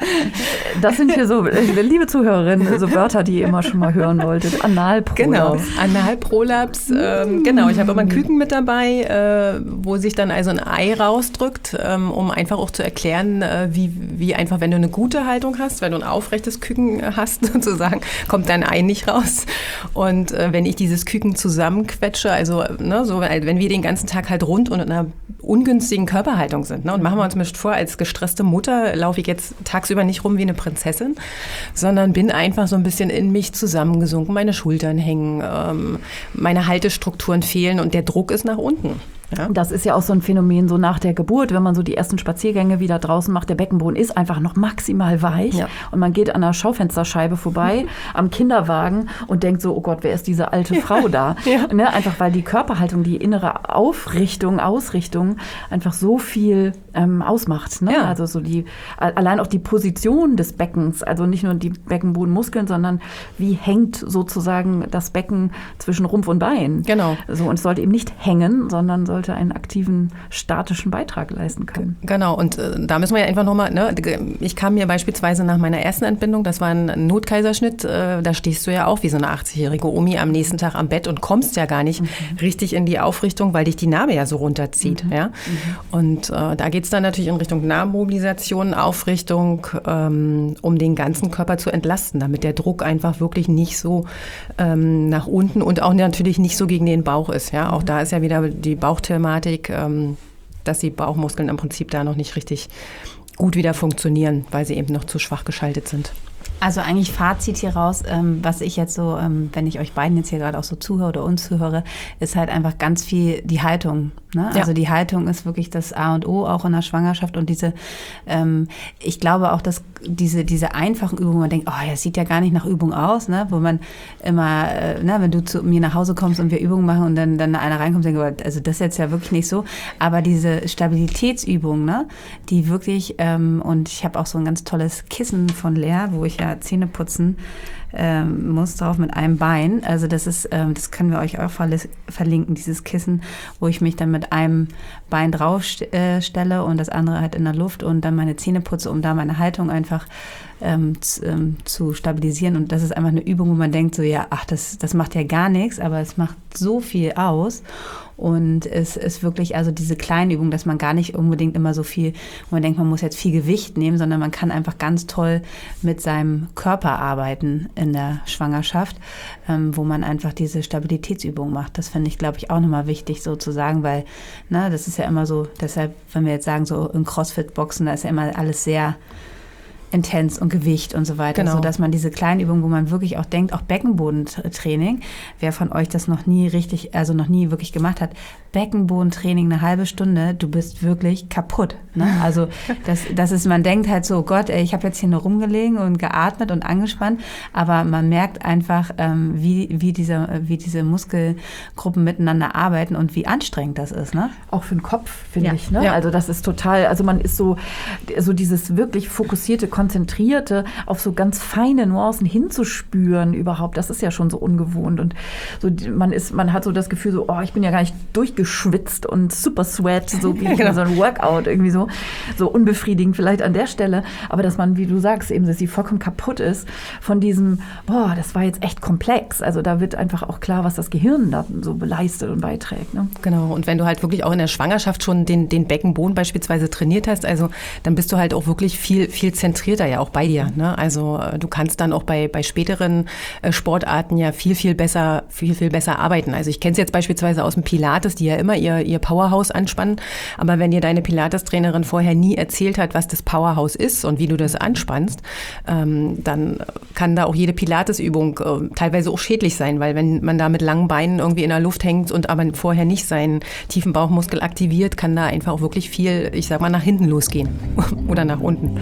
Das sind hier so, liebe Zuhörerinnen, so Wörter, die ihr immer schon mal hören wolltet. Analprolaps. Genau, Analprolaps. Genau, ich habe immer ein Küken mit dabei, wo sich dann also ein Ei rausdrückt, um einfach auch zu erklären, wie einfach, wenn du eine gute Haltung hast, wenn du ein aufrechtes Küken hast, sozusagen, kommt dein Ei nicht raus. Und wenn ich dieses Küken zusammenquetsche, also so, wenn wir den ganzen Tag halt rund und in einer ungünstigen Körperhaltung sind, und machen wir uns nicht vor, als gestresste Mutter laufe ich jetzt tagsüber nicht rum wie eine Prinzessin, sondern bin einfach so ein bisschen in mich zusammengesunken, meine Schultern hängen, meine Haltestrukturen fehlen und der Druck ist nach unten. Ja. Das ist ja auch so ein Phänomen so nach der Geburt, wenn man so die ersten Spaziergänge wieder draußen macht, der Beckenboden ist einfach noch maximal weich und man geht an der Schaufensterscheibe vorbei, am Kinderwagen und denkt so, oh Gott, wer ist diese alte Frau da? Ne? Einfach weil die Körperhaltung, die innere Ausrichtung einfach so viel ausmacht. Ne? Ja. Also so allein auch die Position des Beckens, also nicht nur die Beckenbodenmuskeln, sondern wie hängt sozusagen das Becken zwischen Rumpf und Bein. Genau. So, und es sollte eben nicht hängen, sondern sollte einen aktiven, statischen Beitrag leisten können. Genau, und da müssen wir ja einfach nochmal, ich kam mir beispielsweise nach meiner ersten Entbindung, das war ein Notkaiserschnitt, da stehst du ja auch wie so eine 80-jährige Omi am nächsten Tag am Bett und kommst ja gar nicht richtig in die Aufrichtung, weil dich die Narbe ja so runterzieht. Ja? Und da geht es dann natürlich in Richtung Narbenmobilisation, Aufrichtung, um den ganzen Körper zu entlasten, damit der Druck einfach wirklich nicht so nach unten und auch natürlich nicht so gegen den Bauch ist. Ja? Auch da ist ja wieder die Bauchthematik, dass die Bauchmuskeln im Prinzip da noch nicht richtig gut wieder funktionieren, weil sie eben noch zu schwach geschaltet sind. Also eigentlich Fazit hier raus, was ich jetzt so, wenn ich euch beiden jetzt hier gerade auch so zuhöre oder uns zuhöre, ist halt einfach ganz viel die Haltung. Ne? Ja. Also die Haltung ist wirklich das A und O auch in der Schwangerschaft und ich glaube auch, dass diese einfachen Übungen, man denkt, oh, das sieht ja gar nicht nach Übung aus, ne? Wo man immer, wenn du zu mir nach Hause kommst und wir Übungen machen und dann einer reinkommt und denkt, also das ist jetzt ja wirklich nicht so, aber diese Stabilitätsübungen, ne? Die wirklich, und ich habe auch so ein ganz tolles Kissen von Lea, wo ich ja Zähne putzen muss drauf mit einem Bein. Also das ist, das können wir euch auch verlinken, dieses Kissen, wo ich mich dann mit einem Bein drauf stelle und das andere halt in der Luft und dann meine Zähne putze, um da meine Haltung einfach zu stabilisieren. Und das ist einfach eine Übung, wo man denkt so, ja, ach, das macht ja gar nichts, aber es macht so viel aus. Und es ist wirklich also diese kleine Übung, dass man gar nicht unbedingt immer so viel, wo man denkt, man muss jetzt viel Gewicht nehmen, sondern man kann einfach ganz toll mit seinem Körper arbeiten in der Schwangerschaft, wo man einfach diese Stabilitätsübung macht. Das finde ich, glaube ich, auch nochmal wichtig so zu sagen, weil das ist ja immer so, deshalb, wenn wir jetzt sagen, so in CrossFit-Boxen, da ist ja immer alles sehr intens und Gewicht und so weiter, genau. Sodass man diese kleinen Übungen, wo man wirklich auch denkt, auch Beckenbodentraining, wer von euch das noch nie wirklich gemacht hat, Beckenbodentraining eine halbe Stunde, du bist wirklich kaputt. Ne? Also das ist, man denkt halt so, Gott, ich habe jetzt hier nur rumgelegen und geatmet und angespannt, aber man merkt einfach, wie diese Muskelgruppen miteinander arbeiten und wie anstrengend das ist. Ne? Auch für den Kopf, finde ich. Ne? Ja. Also das ist total, also man ist so dieses wirklich fokussierte, konzentrierte, auf so ganz feine Nuancen hinzuspüren überhaupt, das ist ja schon so ungewohnt. Und so man hat so das Gefühl, so, oh, ich bin ja gar nicht durchgeschwitzt und super sweat, so wie so ein Workout, irgendwie so unbefriedigend vielleicht an der Stelle. Aber dass man, wie du sagst, eben, dass sie vollkommen kaputt ist von diesem, boah, das war jetzt echt komplex. Also da wird einfach auch klar, was das Gehirn da so leistet und beiträgt. Ne? Genau, und wenn du halt wirklich auch in der Schwangerschaft schon den Beckenboden beispielsweise trainiert hast, also dann bist du halt auch wirklich viel zentrierter konzentrierter ja auch bei dir. Ne? Also du kannst dann auch bei späteren Sportarten ja viel besser arbeiten. Also ich kenne es jetzt beispielsweise aus dem Pilates, die ja immer ihr Powerhouse anspannen. Aber wenn dir deine Pilates-Trainerin vorher nie erzählt hat, was das Powerhouse ist und wie du das anspannst, dann kann da auch jede Pilates-Übung teilweise auch schädlich sein, weil wenn man da mit langen Beinen irgendwie in der Luft hängt und aber vorher nicht seinen tiefen Bauchmuskel aktiviert, kann da einfach auch wirklich viel, ich sag mal, nach hinten losgehen oder nach unten.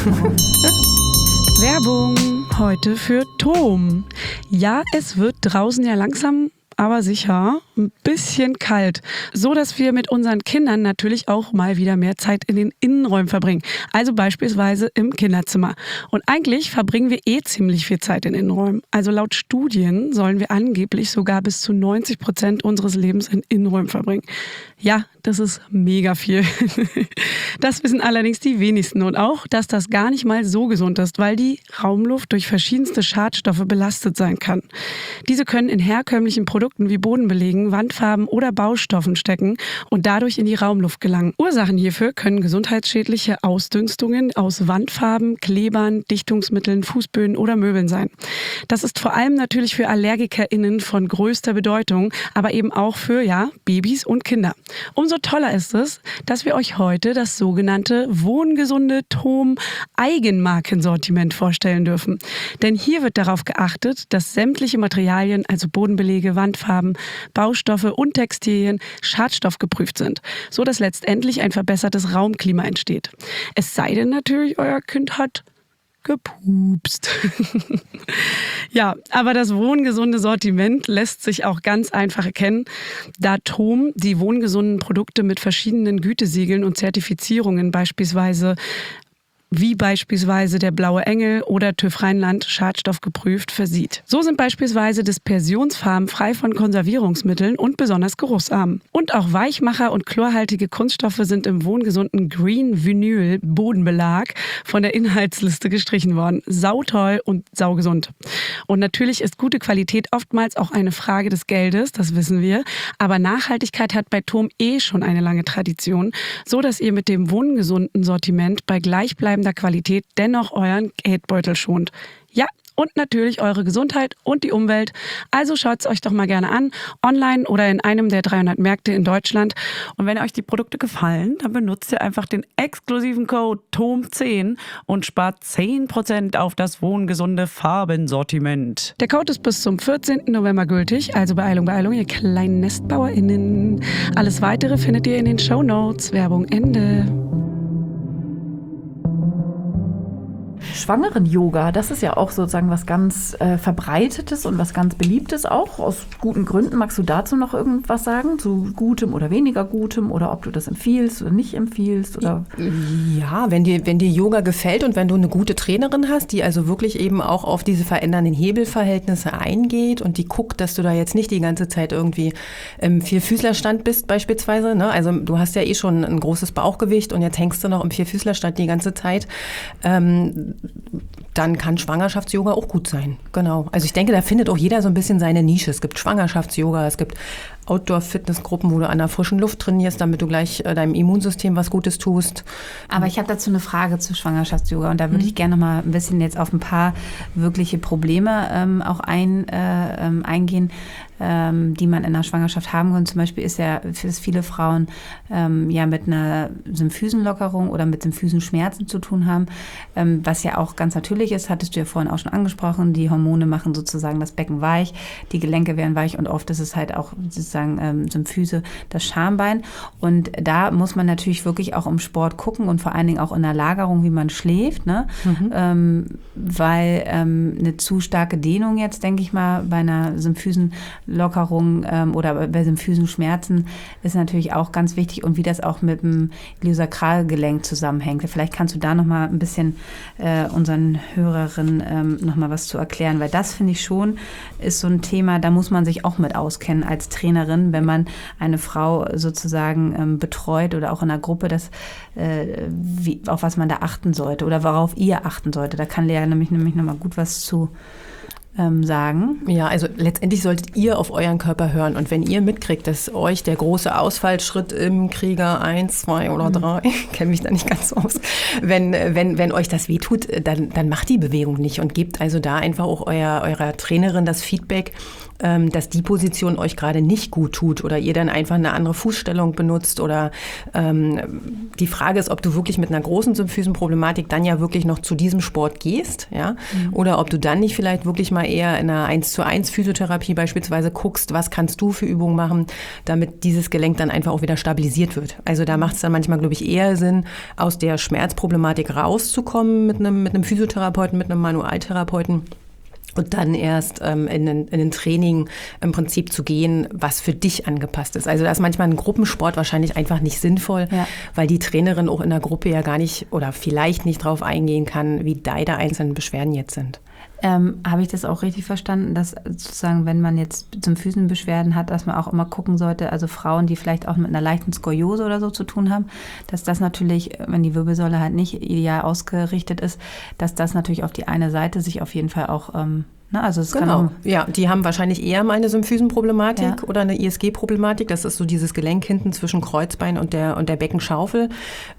Werbung heute für TOM. Ja, es wird draußen ja langsam, aber sicher ein bisschen kalt, so dass wir mit unseren Kindern natürlich auch mal wieder mehr Zeit in den Innenräumen verbringen, also beispielsweise im Kinderzimmer. Und eigentlich verbringen wir ziemlich viel Zeit in Innenräumen. Also laut Studien sollen wir angeblich sogar bis zu 90% unseres Lebens in Innenräumen verbringen. Ja, das ist mega viel. Das wissen allerdings die wenigsten und auch, dass das gar nicht mal so gesund ist, weil die Raumluft durch verschiedenste Schadstoffe belastet sein kann. Diese können in herkömmlichen Produkten wie Bodenbelegen, Wandfarben oder Baustoffen stecken und dadurch in die Raumluft gelangen. Ursachen hierfür können gesundheitsschädliche Ausdünstungen aus Wandfarben, Klebern, Dichtungsmitteln, Fußböden oder Möbeln sein. Das ist vor allem natürlich für AllergikerInnen von größter Bedeutung, aber eben auch für, Babys und Kinder. Umso toller ist es, dass wir euch heute das sogenannte wohngesunde TOM Eigenmarkensortiment vorstellen dürfen. Denn hier wird darauf geachtet, dass sämtliche Materialien, also Bodenbelege, Wandfarben, Baustoffe und Textilien schadstoffgeprüft sind, so dass letztendlich ein verbessertes Raumklima entsteht. Es sei denn natürlich, euer Kind hat gepupst. Ja, aber das wohngesunde Sortiment lässt sich auch ganz einfach erkennen, da TOM die wohngesunden Produkte mit verschiedenen Gütesiegeln und Zertifizierungen beispielsweise der Blaue Engel oder TÜV Rheinland schadstoffgeprüft versieht. So sind beispielsweise Dispersionsfarben frei von Konservierungsmitteln und besonders geruchsarm. Und auch Weichmacher und chlorhaltige Kunststoffe sind im wohngesunden Green Vinyl Bodenbelag von der Inhaltsliste gestrichen worden. Sautoll und saugesund. Und natürlich ist gute Qualität oftmals auch eine Frage des Geldes, das wissen wir. Aber Nachhaltigkeit hat bei TOM schon eine lange Tradition, so dass ihr mit dem wohngesunden Sortiment bei gleichbleibender Qualität dennoch euren Geldbeutel schont. Ja, und natürlich eure Gesundheit und die Umwelt. Also schaut es euch doch mal gerne an, online oder in einem der 300 Märkte in Deutschland. Und wenn euch die Produkte gefallen, dann benutzt ihr einfach den exklusiven Code TOM10 und spart 10% auf das wohngesunde Farbensortiment. Der Code ist bis zum 14. November gültig, also Beeilung, ihr kleinen NestbauerInnen. Alles Weitere findet ihr in den Shownotes. Werbung Ende. Schwangeren-Yoga, das ist ja auch sozusagen was ganz Verbreitetes und was ganz Beliebtes auch, aus guten Gründen. Magst du dazu noch irgendwas sagen, zu gutem oder weniger gutem, oder ob du das empfiehlst oder nicht empfiehlst? Oder? Ja, wenn dir Yoga gefällt und wenn du eine gute Trainerin hast, die also wirklich eben auch auf diese verändernden Hebelverhältnisse eingeht und die guckt, dass du da jetzt nicht die ganze Zeit irgendwie im Vierfüßlerstand bist beispielsweise, ne? Also du hast ja schon ein großes Bauchgewicht und jetzt hängst du noch im Vierfüßlerstand die ganze Zeit, dann kann Schwangerschafts-Yoga auch gut sein. Genau. Also ich denke, da findet auch jeder so ein bisschen seine Nische. Es gibt Schwangerschafts-Yoga, es gibt Outdoor-Fitnessgruppen, wo du an der frischen Luft trainierst, damit du gleich deinem Immunsystem was Gutes tust. Aber ich habe dazu eine Frage zu Schwangerschafts-Yoga und da würde ich gerne noch mal ein bisschen jetzt auf ein paar wirkliche Probleme auch eingehen, die man in der Schwangerschaft haben kann. Zum Beispiel ist ja für viele Frauen mit einer Symphysenlockerung oder mit Symphysenschmerzen zu tun haben, was ja auch ganz natürlich ist, hattest du ja vorhin auch schon angesprochen. Die Hormone machen sozusagen das Becken weich, die Gelenke werden weich und oft ist es halt auch sozusagen Symphyse, das Schambein. Und da muss man natürlich wirklich auch im Sport gucken und vor allen Dingen auch in der Lagerung, wie man schläft, ne? Weil eine zu starke Dehnung jetzt, denke ich mal, bei einer Symphysenlockerung oder bei Symphysenschmerzen ist natürlich auch ganz wichtig und wie das auch mit dem Iliosakralgelenk zusammenhängt. Vielleicht kannst du da noch mal ein bisschen unseren Hörerinnen noch mal was zu erklären, weil das finde ich schon ist so ein Thema, da muss man sich auch mit auskennen als Trainerin, wenn man eine Frau sozusagen betreut oder auch in einer Gruppe, auf was man da achten sollte oder worauf ihr achten sollte. Da kann Lea nämlich noch mal gut was zu sagen? Ja, also letztendlich solltet ihr auf euren Körper hören. Und wenn ihr mitkriegt, dass euch der große Ausfallschritt im Krieger 1, 2 oder 3, kenne mich da nicht ganz so aus, wenn euch das wehtut, dann macht die Bewegung nicht und gebt also da einfach auch eurer Trainerin das Feedback, dass die Position euch gerade nicht gut tut oder ihr dann einfach eine andere Fußstellung benutzt oder die Frage ist, ob du wirklich mit einer großen Symphysenproblematik dann ja wirklich noch zu diesem Sport gehst, ja, oder ob du dann nicht vielleicht wirklich mal eher in einer 1:1 Physiotherapie beispielsweise guckst, was kannst du für Übungen machen, damit dieses Gelenk dann einfach auch wieder stabilisiert wird. Also da macht es dann manchmal, glaube ich, eher Sinn, aus der Schmerzproblematik rauszukommen mit einem Physiotherapeuten, mit einem Manualtherapeuten. Und dann erst in ein Training im Prinzip zu gehen, was für dich angepasst ist. Also da ist manchmal ein Gruppensport wahrscheinlich einfach nicht sinnvoll, weil die Trainerin auch in der Gruppe ja gar nicht oder vielleicht nicht drauf eingehen kann, wie deine einzelnen Beschwerden jetzt sind. Habe ich das auch richtig verstanden, dass sozusagen, wenn man jetzt Symphysenbeschwerden hat, dass man auch immer gucken sollte, also Frauen, die vielleicht auch mit einer leichten Skoliose oder so zu tun haben, dass das natürlich, wenn die Wirbelsäule halt nicht ideal ausgerichtet ist, dass das natürlich auf die eine Seite sich auf jeden Fall auch also es genau. kann Ja, die haben wahrscheinlich eher mal eine Symphysenproblematik oder eine ISG-Problematik. Das ist so dieses Gelenk hinten zwischen Kreuzbein und der Beckenschaufel.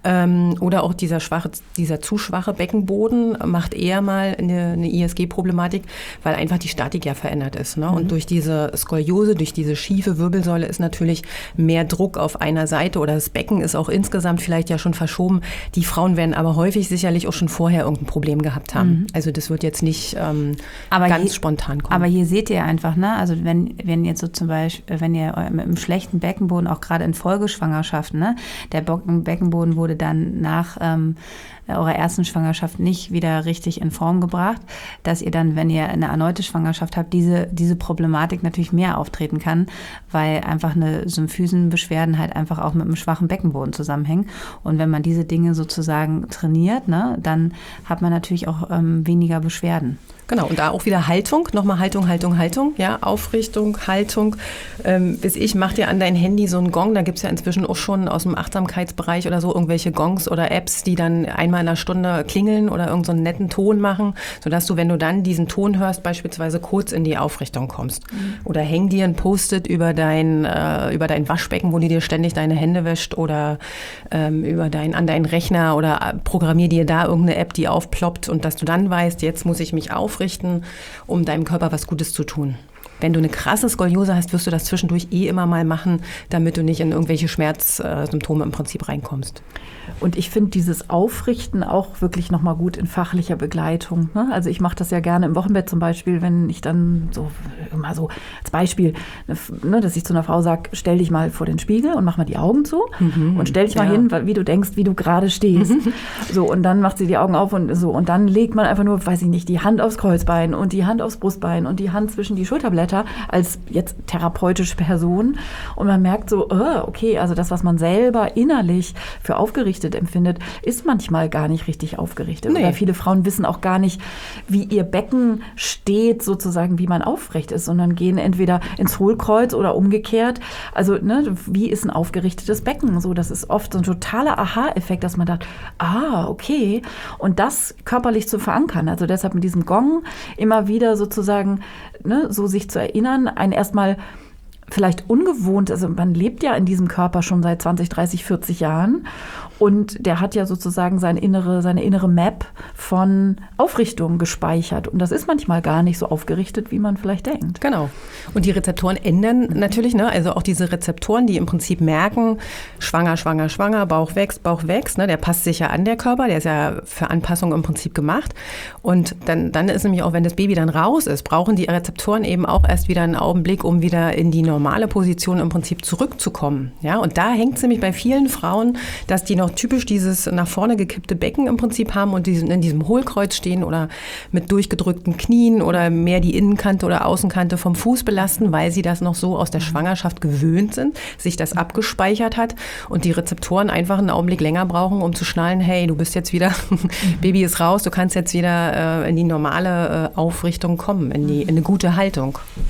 Oder auch dieser zu schwache Beckenboden macht eher mal eine ISG-Problematik, weil einfach die Statik ja verändert ist. Ne? Und durch diese Skoliose, durch diese schiefe Wirbelsäule ist natürlich mehr Druck auf einer Seite oder das Becken ist auch insgesamt vielleicht ja schon verschoben. Die Frauen werden aber häufig sicherlich auch schon vorher irgendein Problem gehabt haben. Also das wird jetzt nicht ganz spontan kommen. Aber hier seht ihr einfach, ne? Also wenn jetzt so zum Beispiel, wenn ihr mit einem schlechten Beckenboden, auch gerade in Folgeschwangerschaften, ne? Der Beckenboden wurde dann nach eurer ersten Schwangerschaft nicht wieder richtig in Form gebracht, dass ihr dann, wenn ihr eine erneute Schwangerschaft habt, diese Problematik natürlich mehr auftreten kann, weil einfach eine Symphysenbeschwerden halt einfach auch mit einem schwachen Beckenboden zusammenhängen. Und wenn man diese Dinge sozusagen trainiert, ne, dann hat man natürlich auch weniger Beschwerden. Genau, und da auch wieder Haltung, nochmal Haltung, ja, Aufrichtung, Haltung. Ich mach dir an dein Handy so einen Gong, da gibt's ja inzwischen auch schon aus dem Achtsamkeitsbereich oder so irgendwelche Gongs oder Apps, die dann einmal in einer Stunde klingeln oder irgend so einen netten Ton machen, sodass du, wenn du dann diesen Ton hörst, beispielsweise kurz in die Aufrichtung kommst. Oder häng dir ein Post-it über dein Waschbecken, wo du dir ständig deine Hände wäscht oder an deinen Rechner oder programmier dir da irgendeine App, die aufploppt und dass du dann weißt, jetzt muss ich mich aufrichten, um deinem Körper was Gutes zu tun. Wenn du eine krasse Skoliose hast, wirst du das zwischendurch immer mal machen, damit du nicht in irgendwelche Schmerzsymptome im Prinzip reinkommst. Und ich finde dieses Aufrichten auch wirklich nochmal gut in fachlicher Begleitung. Ne? Also ich mache das ja gerne im Wochenbett zum Beispiel, wenn ich dann so immer so als Beispiel, ne, dass ich zu einer Frau sage, stell dich mal vor den Spiegel und mach mal die Augen zu und stell dich mal hin, wie du denkst, wie du gerade stehst. So, und dann macht sie die Augen auf und so. Und dann legt man einfach nur, weiß ich nicht, die Hand aufs Kreuzbein und die Hand aufs Brustbein und die Hand zwischen die Schulterblätter als jetzt therapeutische Person. Und man merkt so, okay, also das, was man selber innerlich für aufgerichtet empfindet, ist manchmal gar nicht richtig aufgerichtet. Nee. Oder viele Frauen wissen auch gar nicht, wie ihr Becken steht, sozusagen, wie man aufrecht ist, sondern gehen entweder ins Hohlkreuz oder umgekehrt. Also, ne, wie ist ein aufgerichtetes Becken? So, das ist oft so ein totaler Aha-Effekt, dass man sagt, okay. Und das körperlich zu verankern, also deshalb mit diesem Gong immer wieder sozusagen, ne, so sich zu erinnern, einen erstmal vielleicht ungewohnt, also man lebt ja in diesem Körper schon seit 20, 30, 40 Jahren und der hat ja sozusagen seine innere Map von Aufrichtung gespeichert und das ist manchmal gar nicht so aufgerichtet, wie man vielleicht denkt. Genau. Und die Rezeptoren ändern natürlich, ne? Also auch diese Rezeptoren, die im Prinzip merken, schwanger, Bauch wächst, ne? Der passt sich ja an, der Körper, der ist ja für Anpassung im Prinzip gemacht und dann ist nämlich auch, wenn das Baby dann raus ist, brauchen die Rezeptoren eben auch erst wieder einen Augenblick, um wieder in die normale Position im Prinzip zurückzukommen. Ja, und da hängt es nämlich bei vielen Frauen, dass die noch typisch dieses nach vorne gekippte Becken im Prinzip haben und in diesem Hohlkreuz stehen oder mit durchgedrückten Knien oder mehr die Innenkante oder Außenkante vom Fuß belasten, weil sie das noch so aus der Schwangerschaft gewöhnt sind, sich das abgespeichert hat und die Rezeptoren einfach einen Augenblick länger brauchen, um zu schnallen, hey, du bist jetzt wieder, Baby ist raus, du kannst jetzt wieder in die normale Aufrichtung kommen, in eine gute Haltung.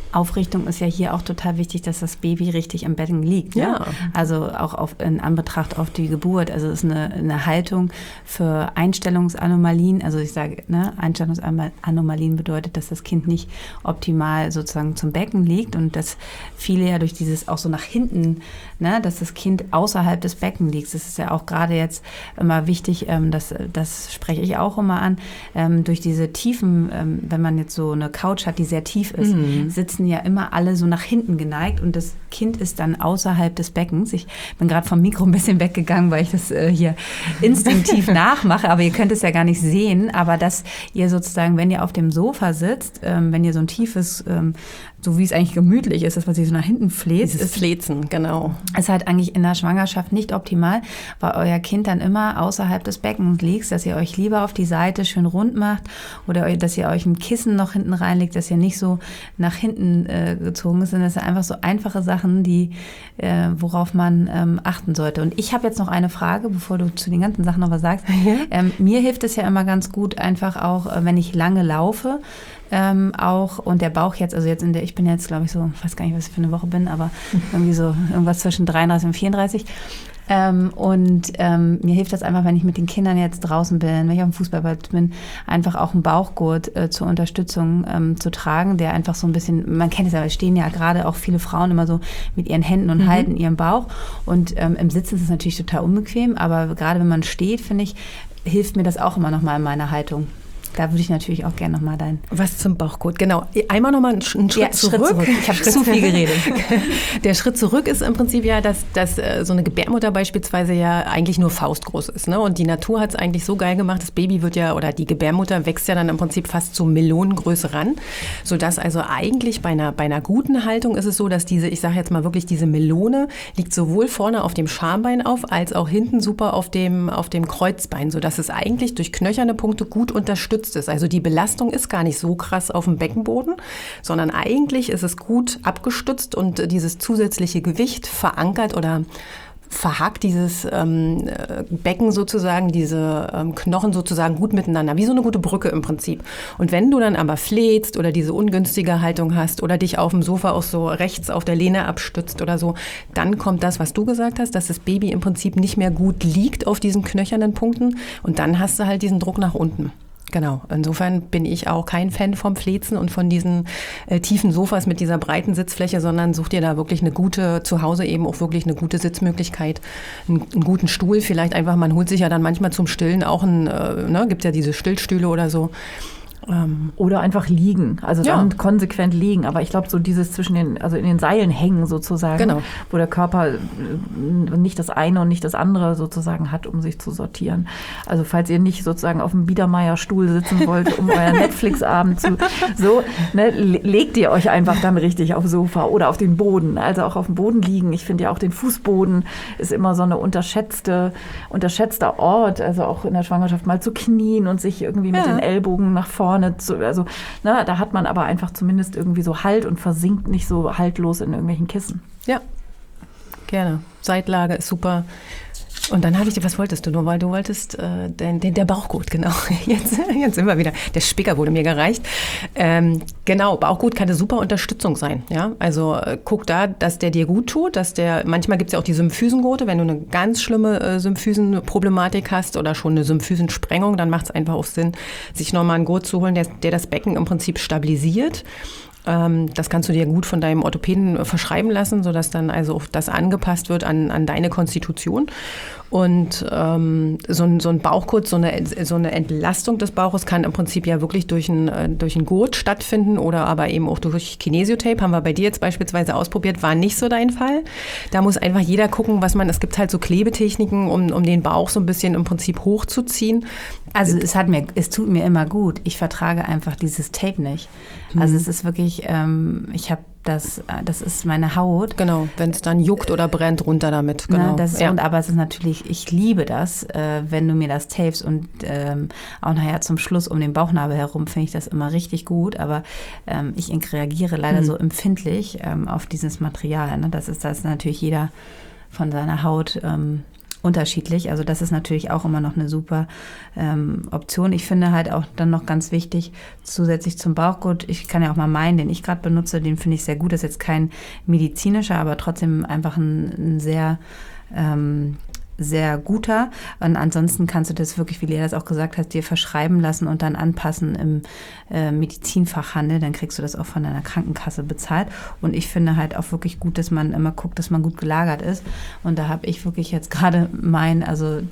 Aufrichtung ist ja hier auch total wichtig, dass das Baby richtig im Becken liegt. Ne? Ja. Also auch in Anbetracht auf die Geburt. Also es ist eine Haltung für Einstellungsanomalien. Also ich sage, ne, Einstellungsanomalien bedeutet, dass das Kind nicht optimal sozusagen zum Becken liegt und dass viele ja durch dieses auch so nach hinten, ne, dass das Kind außerhalb des Becken liegt. Das ist ja auch gerade jetzt immer wichtig, das spreche ich auch immer an, durch diese Tiefen, wenn man jetzt so eine Couch hat, die sehr tief ist, sitzen ja immer alle so nach hinten geneigt und das Kind ist dann außerhalb des Beckens. Ich bin gerade vom Mikro ein bisschen weggegangen, weil ich das hier instinktiv nachmache, aber ihr könnt es ja gar nicht sehen, aber dass ihr sozusagen, wenn ihr auf dem Sofa sitzt, wenn ihr so ein tiefes, so wie es eigentlich gemütlich ist, das, was sich so nach hinten fläzt. Dieses Fläzen, genau. Ist halt eigentlich in der Schwangerschaft nicht optimal, weil euer Kind dann immer außerhalb des Beckens liegt, dass ihr euch lieber auf die Seite schön rund macht oder dass ihr euch ein Kissen noch hinten reinlegt, dass ihr nicht so nach hinten gezogen ist. Und das sind einfach so einfache Sachen, worauf man achten sollte. Und ich habe jetzt noch eine Frage, bevor du zu den ganzen Sachen noch was sagst. Ja. Mir hilft es ja immer ganz gut, einfach auch, wenn ich lange laufe, auch und der Bauch jetzt, also jetzt ich bin jetzt, glaube ich, so, ich weiß gar nicht, was ich für eine Woche bin, aber irgendwie so irgendwas zwischen 33 und 34. Mir hilft das einfach, wenn ich mit den Kindern jetzt draußen bin, wenn ich auf dem Fußballplatz bin, einfach auch einen Bauchgurt zur Unterstützung zu tragen, der einfach so ein bisschen, man kennt es ja, es stehen ja gerade auch viele Frauen immer so mit ihren Händen und halten ihren Bauch und im Sitzen ist es natürlich total unbequem, aber gerade wenn man steht, finde ich, hilft mir das auch immer noch mal in meiner Haltung. Da würde ich natürlich auch gerne nochmal Was zum Bauchgurt, genau. Einmal nochmal einen Schritt zurück. Ich habe zu viel geredet. Der Schritt zurück ist im Prinzip ja, dass so eine Gebärmutter beispielsweise ja eigentlich nur faustgroß ist. Ne? Und die Natur hat es eigentlich so geil gemacht, das Baby wird ja, oder die Gebärmutter wächst ja dann im Prinzip fast zur Melonengröße ran. Sodass also eigentlich bei einer guten Haltung ist es so, dass ich sage jetzt mal wirklich, diese Melone liegt sowohl vorne auf dem Schambein auf, als auch hinten super auf dem Kreuzbein. Sodass es eigentlich durch knöcherne Punkte gut unterstützt ist. Also die Belastung ist gar nicht so krass auf dem Beckenboden, sondern eigentlich ist es gut abgestützt und dieses zusätzliche Gewicht verankert oder verhakt dieses Becken sozusagen, diese Knochen sozusagen gut miteinander, wie so eine gute Brücke im Prinzip. Und wenn du dann aber fläzt oder diese ungünstige Haltung hast oder dich auf dem Sofa auch so rechts auf der Lehne abstützt oder so, dann kommt das, was du gesagt hast, dass das Baby im Prinzip nicht mehr gut liegt auf diesen knöchernen Punkten und dann hast du halt diesen Druck nach unten. Genau, insofern bin ich auch kein Fan vom Fläzen und von diesen tiefen Sofas mit dieser breiten Sitzfläche, sondern such dir da wirklich eine gute, zu Hause eben auch wirklich eine gute Sitzmöglichkeit, einen guten Stuhl, vielleicht einfach, man holt sich ja dann manchmal zum Stillen auch gibt ja diese Stillstühle oder so. Oder einfach liegen, also dann konsequent liegen. Aber ich glaube, so dieses in den Seilen hängen sozusagen, genau, wo der Körper nicht das eine und nicht das andere sozusagen hat, um sich zu sortieren. Also falls ihr nicht sozusagen auf dem Biedermeier-Stuhl sitzen wollt, um euren Netflix-Abend legt ihr euch einfach dann richtig aufs Sofa oder auf den Boden. Also auch auf dem Boden liegen. Ich finde ja auch den Fußboden ist immer so eine unterschätzter Ort. Also auch in der Schwangerschaft mal zu knien und sich irgendwie mit den Ellbogen nach vorne da hat man aber einfach zumindest irgendwie so Halt und versinkt nicht so haltlos in irgendwelchen Kissen. Ja, gerne. Seitlage ist super. Und dann was wolltest du nur? Weil du wolltest der Bauchgurt, genau. Jetzt sind wir wieder. Der Spicker wurde mir gereicht. Genau, Bauchgurt kann eine super Unterstützung sein. Ja? Also guck da, dass der dir gut tut. Manchmal gibt es ja auch die Symphysengurte. Wenn du eine ganz schlimme Symphysenproblematik hast oder schon eine Symphüsensprengung, dann macht es einfach auch Sinn, sich nochmal einen Gurt zu holen, der das Becken im Prinzip stabilisiert. Das kannst du dir gut von deinem Orthopäden verschreiben lassen, sodass dann also auch das angepasst wird an deine Konstitution. Und so ein Bauchgurt, so eine Entlastung des Bauches kann im Prinzip ja wirklich durch einen Gurt stattfinden oder aber eben auch durch Kinesiotape. Haben wir bei dir jetzt beispielsweise ausprobiert, war nicht so dein Fall. Da muss einfach jeder gucken, es gibt halt so Klebetechniken, um den Bauch so ein bisschen im Prinzip hochzuziehen. Also es tut mir immer gut. Ich vertrage einfach dieses Tape nicht. Also es ist wirklich, das ist meine Haut. Genau, wenn es dann juckt oder brennt, runter damit. Genau. Aber es ist natürlich, ich liebe das, wenn du mir das tapest und auch nachher zum Schluss um den Bauchnabel herum finde ich das immer richtig gut, aber ich reagiere leider so empfindlich auf dieses Material. Ne? Das ist natürlich jeder von seiner Haut unterschiedlich. Also das ist natürlich auch immer noch eine super Option. Ich finde halt auch dann noch ganz wichtig, zusätzlich zum Bauchgurt, ich kann ja auch mal meinen, den ich gerade benutze, den finde ich sehr gut. Das ist jetzt kein medizinischer, aber trotzdem einfach ein sehr sehr guter. Und ansonsten kannst du das wirklich, wie Lea das auch gesagt hat, dir verschreiben lassen und dann anpassen im Medizinfachhandel. Dann kriegst du das auch von deiner Krankenkasse bezahlt. Und ich finde halt auch wirklich gut, dass man immer guckt, dass man gut gelagert ist. Und da habe ich wirklich jetzt gerade man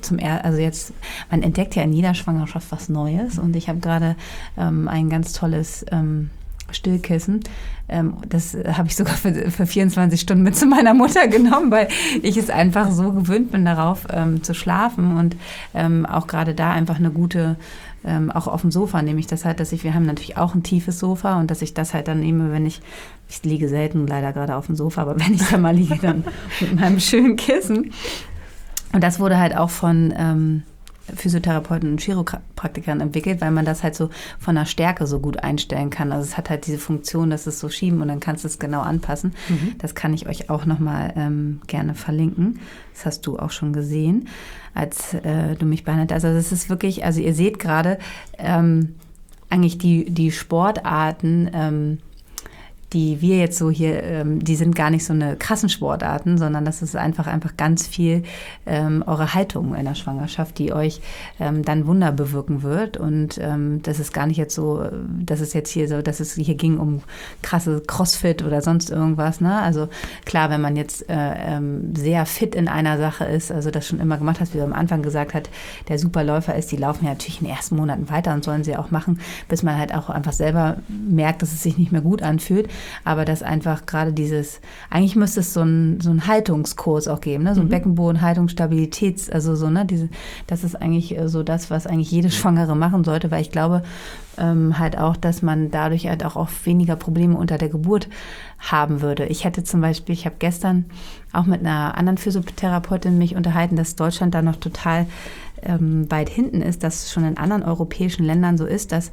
entdeckt ja in jeder Schwangerschaft was Neues. Und ich habe gerade ein ganz tolles Stillkissen. Das habe ich sogar für 24 Stunden mit zu meiner Mutter genommen, weil ich es einfach so gewöhnt bin, darauf zu schlafen. Und auch gerade da einfach eine gute, auch auf dem Sofa nehme ich das halt, wir haben natürlich auch ein tiefes Sofa und dass ich das halt dann nehme, ich liege selten leider gerade auf dem Sofa, aber wenn ich da mal liege, dann mit meinem schönen Kissen. Und das wurde halt auch von Physiotherapeuten und Chiropraktikern entwickelt, weil man das halt so von der Stärke so gut einstellen kann. Also es hat halt diese Funktion, dass es so schieben und dann kannst du es genau anpassen. Das kann ich euch auch nochmal gerne verlinken. Das hast du auch schon gesehen, als du mich behandelt hast. Also es ist wirklich, also ihr seht gerade eigentlich die Sportarten, die wir jetzt so hier, die sind gar nicht so eine krassen Sportarten, sondern das ist einfach ganz viel eure Haltung in der Schwangerschaft, die euch dann Wunder bewirken wird. Und das ist gar nicht jetzt so, dass es jetzt hier so, dass es hier ging um krasse Crossfit oder sonst irgendwas. Ne? Also klar, wenn man jetzt sehr fit in einer Sache ist, also das schon immer gemacht hat, wie du am Anfang gesagt hast, der Superläufer ist, die laufen ja natürlich in den ersten Monaten weiter und sollen sie auch machen, bis man halt auch einfach selber merkt, dass es sich nicht mehr gut anfühlt. Aber das einfach gerade eigentlich müsste es so einen Haltungskurs auch geben, ne? So ein Beckenboden, Haltungsstabilitäts, also so, ne? Das ist eigentlich so das, was eigentlich jede Schwangere machen sollte, weil ich glaube halt auch, dass man dadurch halt auch weniger Probleme unter der Geburt haben würde. Ich habe gestern auch mit einer anderen Physiotherapeutin mich unterhalten, dass Deutschland da noch total weit hinten ist, dass es schon in anderen europäischen Ländern so ist, dass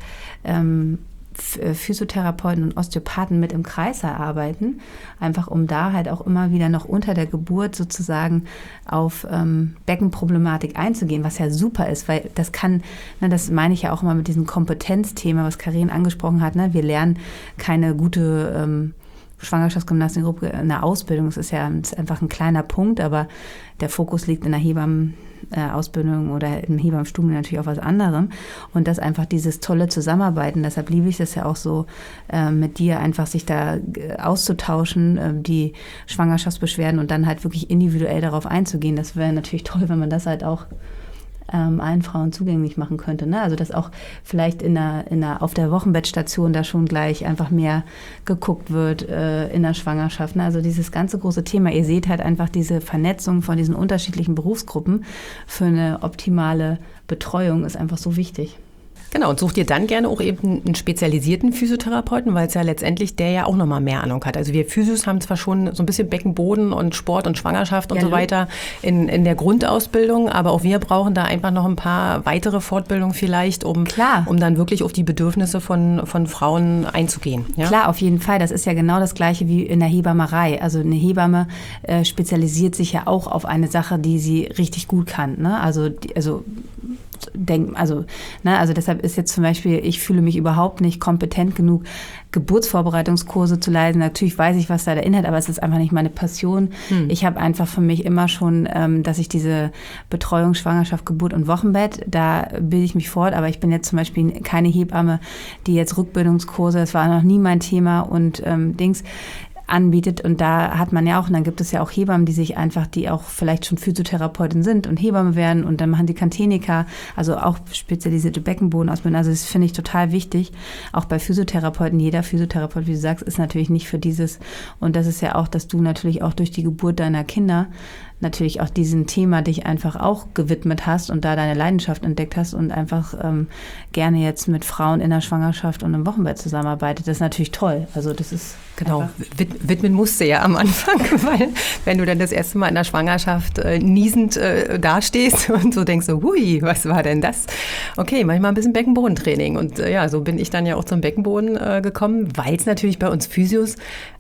Physiotherapeuten und Osteopathen mit im Kreißsaal arbeiten, einfach um da halt auch immer wieder noch unter der Geburt sozusagen auf Beckenproblematik einzugehen, was ja super ist, weil das das meine ich ja auch immer mit diesem Kompetenzthema, was Karin angesprochen hat, ne? Wir lernen keine gute Schwangerschaftsgymnastik in der Ausbildung, es ist einfach ein kleiner Punkt, aber der Fokus liegt in der Hebammenausbildung oder im Hebammenstudium natürlich auf was anderem und das einfach dieses tolle Zusammenarbeiten, deshalb liebe ich das ja auch so, mit dir einfach sich da auszutauschen, die Schwangerschaftsbeschwerden und dann halt wirklich individuell darauf einzugehen, das wäre natürlich toll, wenn man das halt auch allen Frauen zugänglich machen könnte. Ne? Also dass auch vielleicht auf der Wochenbettstation da schon gleich einfach mehr geguckt wird in der Schwangerschaft. Ne? Also dieses ganze große Thema. Ihr seht halt einfach diese Vernetzung von diesen unterschiedlichen Berufsgruppen für eine optimale Betreuung ist einfach so wichtig. Genau, und such dir dann gerne auch eben einen spezialisierten Physiotherapeuten, weil es ja letztendlich der ja auch nochmal mehr Ahnung hat. Also wir Physios haben zwar schon so ein bisschen Beckenboden und Sport und Schwangerschaft und so weiter in der Grundausbildung, aber auch wir brauchen da einfach noch ein paar weitere Fortbildungen vielleicht, um dann wirklich auf die Bedürfnisse von Frauen einzugehen. Ja? Klar, auf jeden Fall. Das ist ja genau das Gleiche wie in der Hebammerei. Also eine Hebamme spezialisiert sich ja auch auf eine Sache, die sie richtig gut kann. Ne? Also deshalb ist jetzt zum Beispiel, ich fühle mich überhaupt nicht kompetent genug, Geburtsvorbereitungskurse zu leiten. Natürlich weiß ich, was da der Inhalt, aber es ist einfach nicht meine Passion. Ich habe einfach für mich immer schon, dass ich diese Betreuung, Schwangerschaft, Geburt und Wochenbett, da bilde ich mich fort, aber ich bin jetzt zum Beispiel keine Hebamme, die jetzt Rückbildungskurse, das war noch nie mein Thema und anbietet und da hat man ja auch, und dann gibt es ja auch Hebammen, die auch vielleicht schon Physiotherapeutin sind und Hebamme werden und dann machen die Kanthenika, also auch spezialisierte Beckenbodenausbildung, also das finde ich total wichtig, auch bei Physiotherapeuten, jeder Physiotherapeut, wie du sagst, ist natürlich nicht für dieses und das ist ja auch, dass du natürlich auch durch die Geburt deiner Kinder natürlich auch diesem Thema dich einfach auch gewidmet hast und da deine Leidenschaft entdeckt hast und einfach gerne jetzt mit Frauen in der Schwangerschaft und im Wochenbett zusammenarbeitet. Das ist natürlich toll. Also das ist genau, widmen musst du ja am Anfang, weil wenn du dann das erste Mal in der Schwangerschaft niesend dastehst und so denkst, so, hui, was war denn das? Okay, manchmal ein bisschen Beckenbodentraining und so bin ich dann ja auch zum Beckenboden gekommen, weil es natürlich bei uns Physios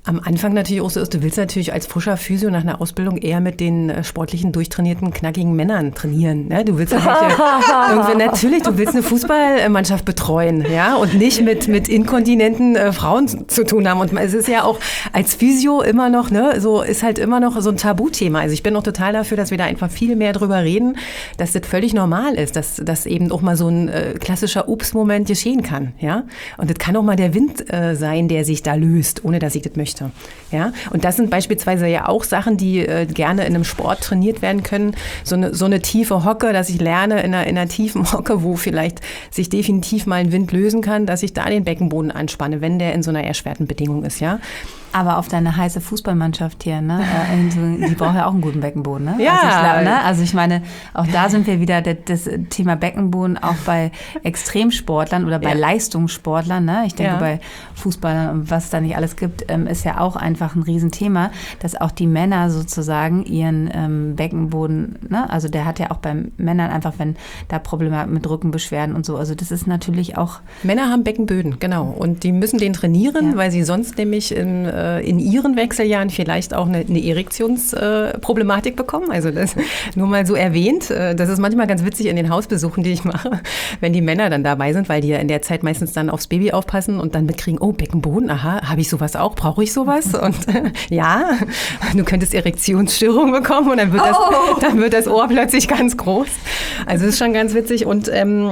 am Anfang natürlich auch so ist, du willst natürlich als frischer Physio nach einer Ausbildung eher mit den sportlichen, durchtrainierten, knackigen Männern trainieren. Ne? Du willst natürlich, du willst eine Fußballmannschaft betreuen, ja, und nicht mit inkontinenten Frauen zu tun haben. Und es ist ja auch als Physio immer noch, ne, so ist halt immer noch so ein Tabuthema. Also ich bin auch total dafür, dass wir da einfach viel mehr drüber reden, dass das völlig normal ist, dass eben auch mal so ein klassischer Ups-Moment geschehen kann, ja. Und das kann auch mal der Wind sein, der sich da löst, ohne dass ich das möchte. Ja? Und das sind beispielsweise ja auch Sachen, die gerne in einem Sport trainiert werden können. So eine tiefe Hocke, dass ich lerne in einer tiefen Hocke, wo vielleicht sich definitiv mal ein Wind lösen kann, dass ich da den Beckenboden anspanne, wenn der in so einer erschwerten Bedingung ist. Ja? Aber auf deine heiße Fußballmannschaft hier, ne? Die braucht ja auch einen guten Beckenboden, ne? Ja. Also ich meine, auch da sind wir wieder das Thema Beckenboden, auch bei Extremsportlern oder bei Leistungssportlern, ne? Ich denke, bei Fußballern und was es da nicht alles gibt, ist ja auch einfach ein Riesenthema, dass auch die Männer sozusagen ihren Beckenboden, ne? Also der hat ja auch bei Männern einfach, wenn da Probleme mit Rückenbeschwerden und so, also das ist natürlich auch... Männer haben Beckenböden, genau. Und die müssen den trainieren, weil sie sonst nämlich in ihren Wechseljahren vielleicht auch eine Erektionsproblematik bekommen. Also das nur mal so erwähnt. Das ist manchmal ganz witzig in den Hausbesuchen, die ich mache, wenn die Männer dann dabei sind, weil die ja in der Zeit meistens dann aufs Baby aufpassen und dann mitkriegen, oh, Beckenboden, aha, habe ich sowas auch? Brauche ich sowas? Und ja, du könntest Erektionsstörungen bekommen und dann wird das Ohr plötzlich ganz groß. Also das ist schon ganz witzig. Und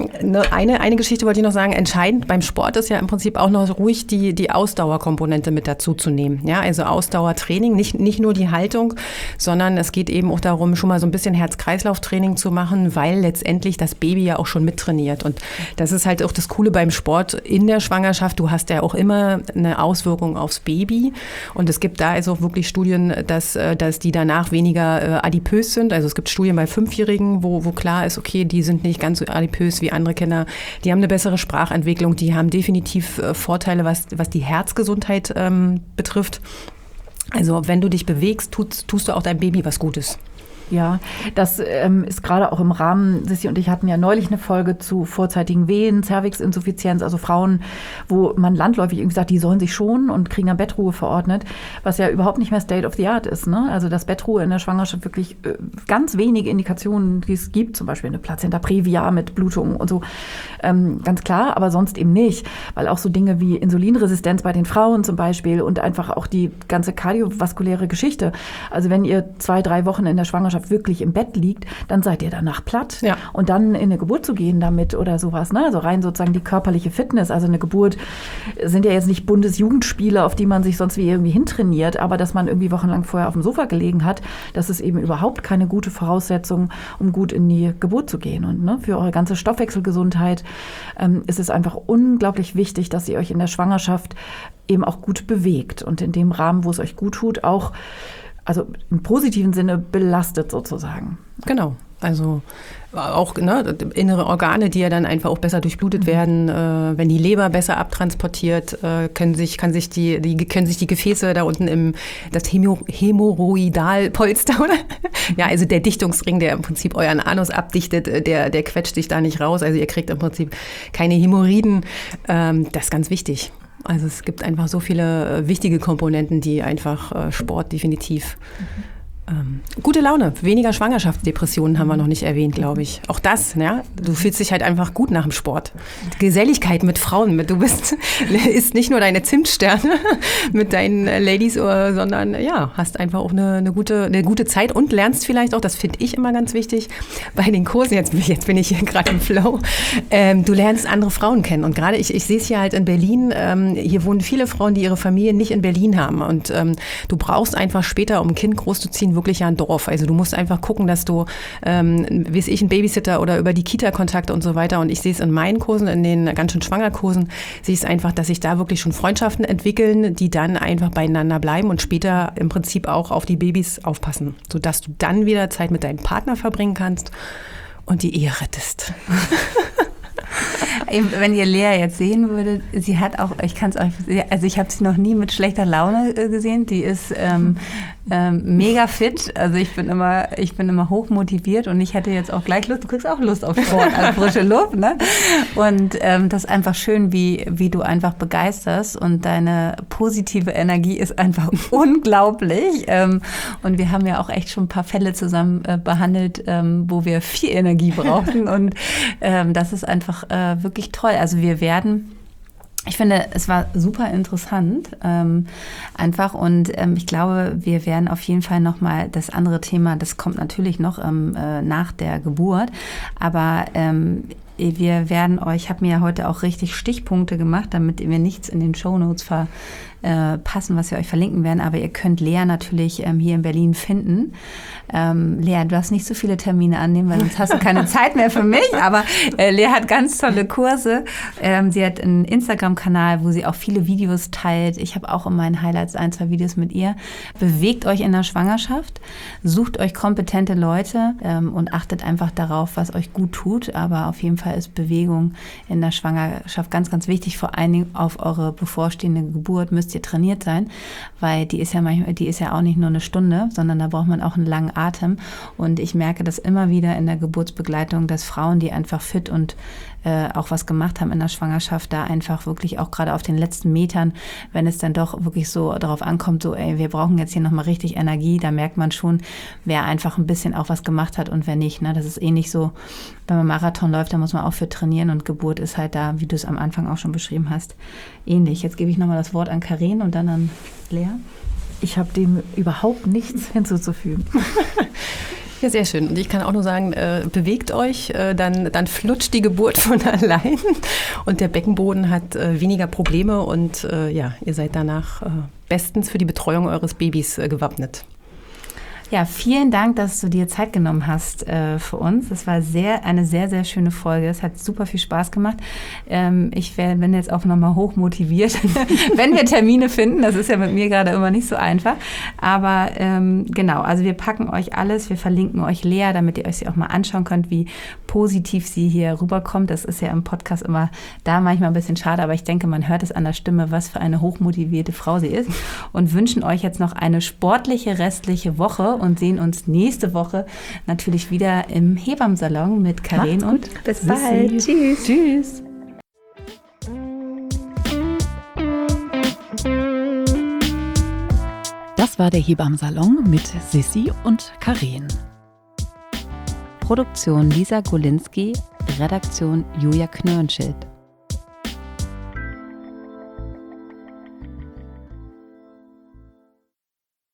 eine Geschichte wollte ich noch sagen, entscheidend beim Sport ist ja im Prinzip auch noch ruhig die Ausdauerkomponente mit dazu zu nehmen. Ja, also Ausdauertraining, nicht nur die Haltung, sondern es geht eben auch darum, schon mal so ein bisschen Herz-Kreislauf-Training zu machen, weil letztendlich das Baby ja auch schon mittrainiert. Und das ist halt auch das Coole beim Sport in der Schwangerschaft. Du hast ja auch immer eine Auswirkung aufs Baby. Und es gibt da also auch wirklich Studien, dass die danach weniger adipös sind. Also es gibt Studien bei 5-Jährigen, wo klar ist, okay, die sind nicht ganz so adipös wie andere Kinder. Die haben eine bessere Sprachentwicklung. Die haben definitiv Vorteile, was die Herzgesundheit betrifft. Also wenn du dich bewegst, tust du auch deinem Baby was Gutes. Ja, das ist gerade auch im Rahmen, Sissi und ich hatten ja neulich eine Folge zu vorzeitigen Wehen, Zervixinsuffizienz, also Frauen, wo man landläufig irgendwie sagt, die sollen sich schonen und kriegen dann Bettruhe verordnet, was ja überhaupt nicht mehr State of the Art ist. Ne? Also dass Bettruhe in der Schwangerschaft wirklich ganz wenige Indikationen, die es gibt, zum Beispiel eine Plazenta previa mit Blutungen und so, ganz klar, aber sonst eben nicht, weil auch so Dinge wie Insulinresistenz bei den Frauen zum Beispiel und einfach auch die ganze kardiovaskuläre Geschichte, also wenn ihr 2-3 Wochen in der Schwangerschaft wirklich im Bett liegt, dann seid ihr danach platt. Ja. Und dann in eine Geburt zu gehen damit oder sowas, ne? Also rein sozusagen die körperliche Fitness, also eine Geburt sind ja jetzt nicht Bundesjugendspiele, auf die man sich sonst wie irgendwie hintrainiert, aber dass man irgendwie wochenlang vorher auf dem Sofa gelegen hat, das ist eben überhaupt keine gute Voraussetzung, um gut in die Geburt zu gehen. Und ne, für eure ganze Stoffwechselgesundheit ist es einfach unglaublich wichtig, dass ihr euch in der Schwangerschaft eben auch gut bewegt und in dem Rahmen, wo es euch gut tut, auch also im positiven Sinne belastet sozusagen. Genau, also auch innere Organe, die ja dann einfach auch besser durchblutet werden. Wenn die Leber besser abtransportiert, können sich die Gefäße da unten das Hämorrhoidalpolster, oder? Ja, also der Dichtungsring, der im Prinzip euren Anus abdichtet, der quetscht sich da nicht raus. Also ihr kriegt im Prinzip keine Hämorrhoiden. Das ist ganz wichtig. Also es gibt einfach so viele wichtige Komponenten, die einfach Sport definitiv gute Laune, weniger Schwangerschaftsdepressionen haben wir noch nicht erwähnt, glaube ich. Auch das, ja, du fühlst dich halt einfach gut nach dem Sport. Geselligkeit mit Frauen, isst nicht nur deine Zimtsterne mit deinen Ladies, sondern ja, hast einfach auch eine gute Zeit und lernst vielleicht auch, das finde ich immer ganz wichtig, bei den Kursen, jetzt bin ich hier gerade im Flow, du lernst andere Frauen kennen und gerade ich sehe es hier halt in Berlin, hier wohnen viele Frauen, die ihre Familie nicht in Berlin haben und du brauchst einfach später, um ein Kind großzuziehen, wirklich ja ein Dorf. Also du musst einfach gucken, dass du, einen Babysitter oder über die Kita-Kontakte und so weiter. Und ich sehe es in meinen Kursen, in den ganz schön Schwangerkursen, sehe ich es einfach, dass sich da wirklich schon Freundschaften entwickeln, die dann einfach beieinander bleiben und später im Prinzip auch auf die Babys aufpassen, sodass du dann wieder Zeit mit deinem Partner verbringen kannst und die Ehe rettest. Wenn ihr Lea jetzt sehen würdet, sie hat auch, ich habe sie noch nie mit schlechter Laune gesehen. Die ist mega fit. Also ich bin immer hoch motiviert und ich hätte jetzt auch gleich Lust. Du kriegst auch Lust auf Sport, also frische Luft, ne? Und das ist einfach schön, wie du einfach begeisterst und deine positive Energie ist einfach unglaublich. Und wir haben ja auch echt schon ein paar Fälle zusammen behandelt, wo wir viel Energie brauchten und das ist einfach wirklich toll. Also ich finde, es war super interessant einfach und ich glaube, wir werden auf jeden Fall nochmal das andere Thema, das kommt natürlich noch nach der Geburt, aber wir werden ich habe mir ja heute auch richtig Stichpunkte gemacht, damit wir nichts in den Shownotes verpassen, was wir euch verlinken werden, aber ihr könnt Lea natürlich hier in Berlin finden. Lea, du darfst nicht so viele Termine annehmen, weil sonst hast du keine Zeit mehr für mich, aber Lea hat ganz tolle Kurse. Sie hat einen Instagram-Kanal, wo sie auch viele Videos teilt. Ich habe auch in meinen Highlights 1-2 Videos mit ihr. Bewegt euch in der Schwangerschaft, sucht euch kompetente Leute und achtet einfach darauf, was euch gut tut, aber auf jeden Fall ist Bewegung in der Schwangerschaft ganz, ganz wichtig, vor allen Dingen auf eure bevorstehende Geburt müsst ihr trainiert sein, weil die ist ja auch nicht nur eine Stunde, sondern da braucht man auch einen langen Atem. Und ich merke das immer wieder in der Geburtsbegleitung, dass Frauen, die einfach fit und auch was gemacht haben in der Schwangerschaft, da einfach wirklich auch gerade auf den letzten Metern, wenn es dann doch wirklich so darauf ankommt, so wir brauchen jetzt hier nochmal richtig Energie, da merkt man schon, wer einfach ein bisschen auch was gemacht hat und wer nicht. Ne? Das ist ähnlich so, wenn man Marathon läuft, da muss man auch für trainieren und Geburt ist halt da, wie du es am Anfang auch schon beschrieben hast, ähnlich. Jetzt gebe ich nochmal das Wort an Karin und dann an Lea. Ich habe dem überhaupt nichts hinzuzufügen. Ja, sehr schön. Und ich kann auch nur sagen, bewegt euch, dann flutscht die Geburt von allein und der Beckenboden hat weniger Probleme und ihr seid danach bestens für die Betreuung eures Babys gewappnet. Ja, vielen Dank, dass du dir Zeit genommen hast für uns. Das war eine sehr, sehr schöne Folge. Es hat super viel Spaß gemacht. Ich bin jetzt auch nochmal hoch motiviert, wenn wir Termine finden. Das ist ja mit mir gerade immer nicht so einfach. Aber genau, also wir packen euch alles. Wir verlinken euch Lea, damit ihr euch sie auch mal anschauen könnt, wie positiv sie hier rüberkommt. Das ist ja im Podcast immer da manchmal ein bisschen schade, aber ich denke, man hört es an der Stimme, was für eine hochmotivierte Frau sie ist. Und wünschen euch jetzt noch eine sportliche restliche Woche und sehen uns nächste Woche natürlich wieder im Hebammsalon mit Karin und bis bald. Tschüss. Tschüss. Das war der Hebammsalon mit Sissi und Karin. Produktion Lisa Golinski, Redaktion Julia Knörnschild.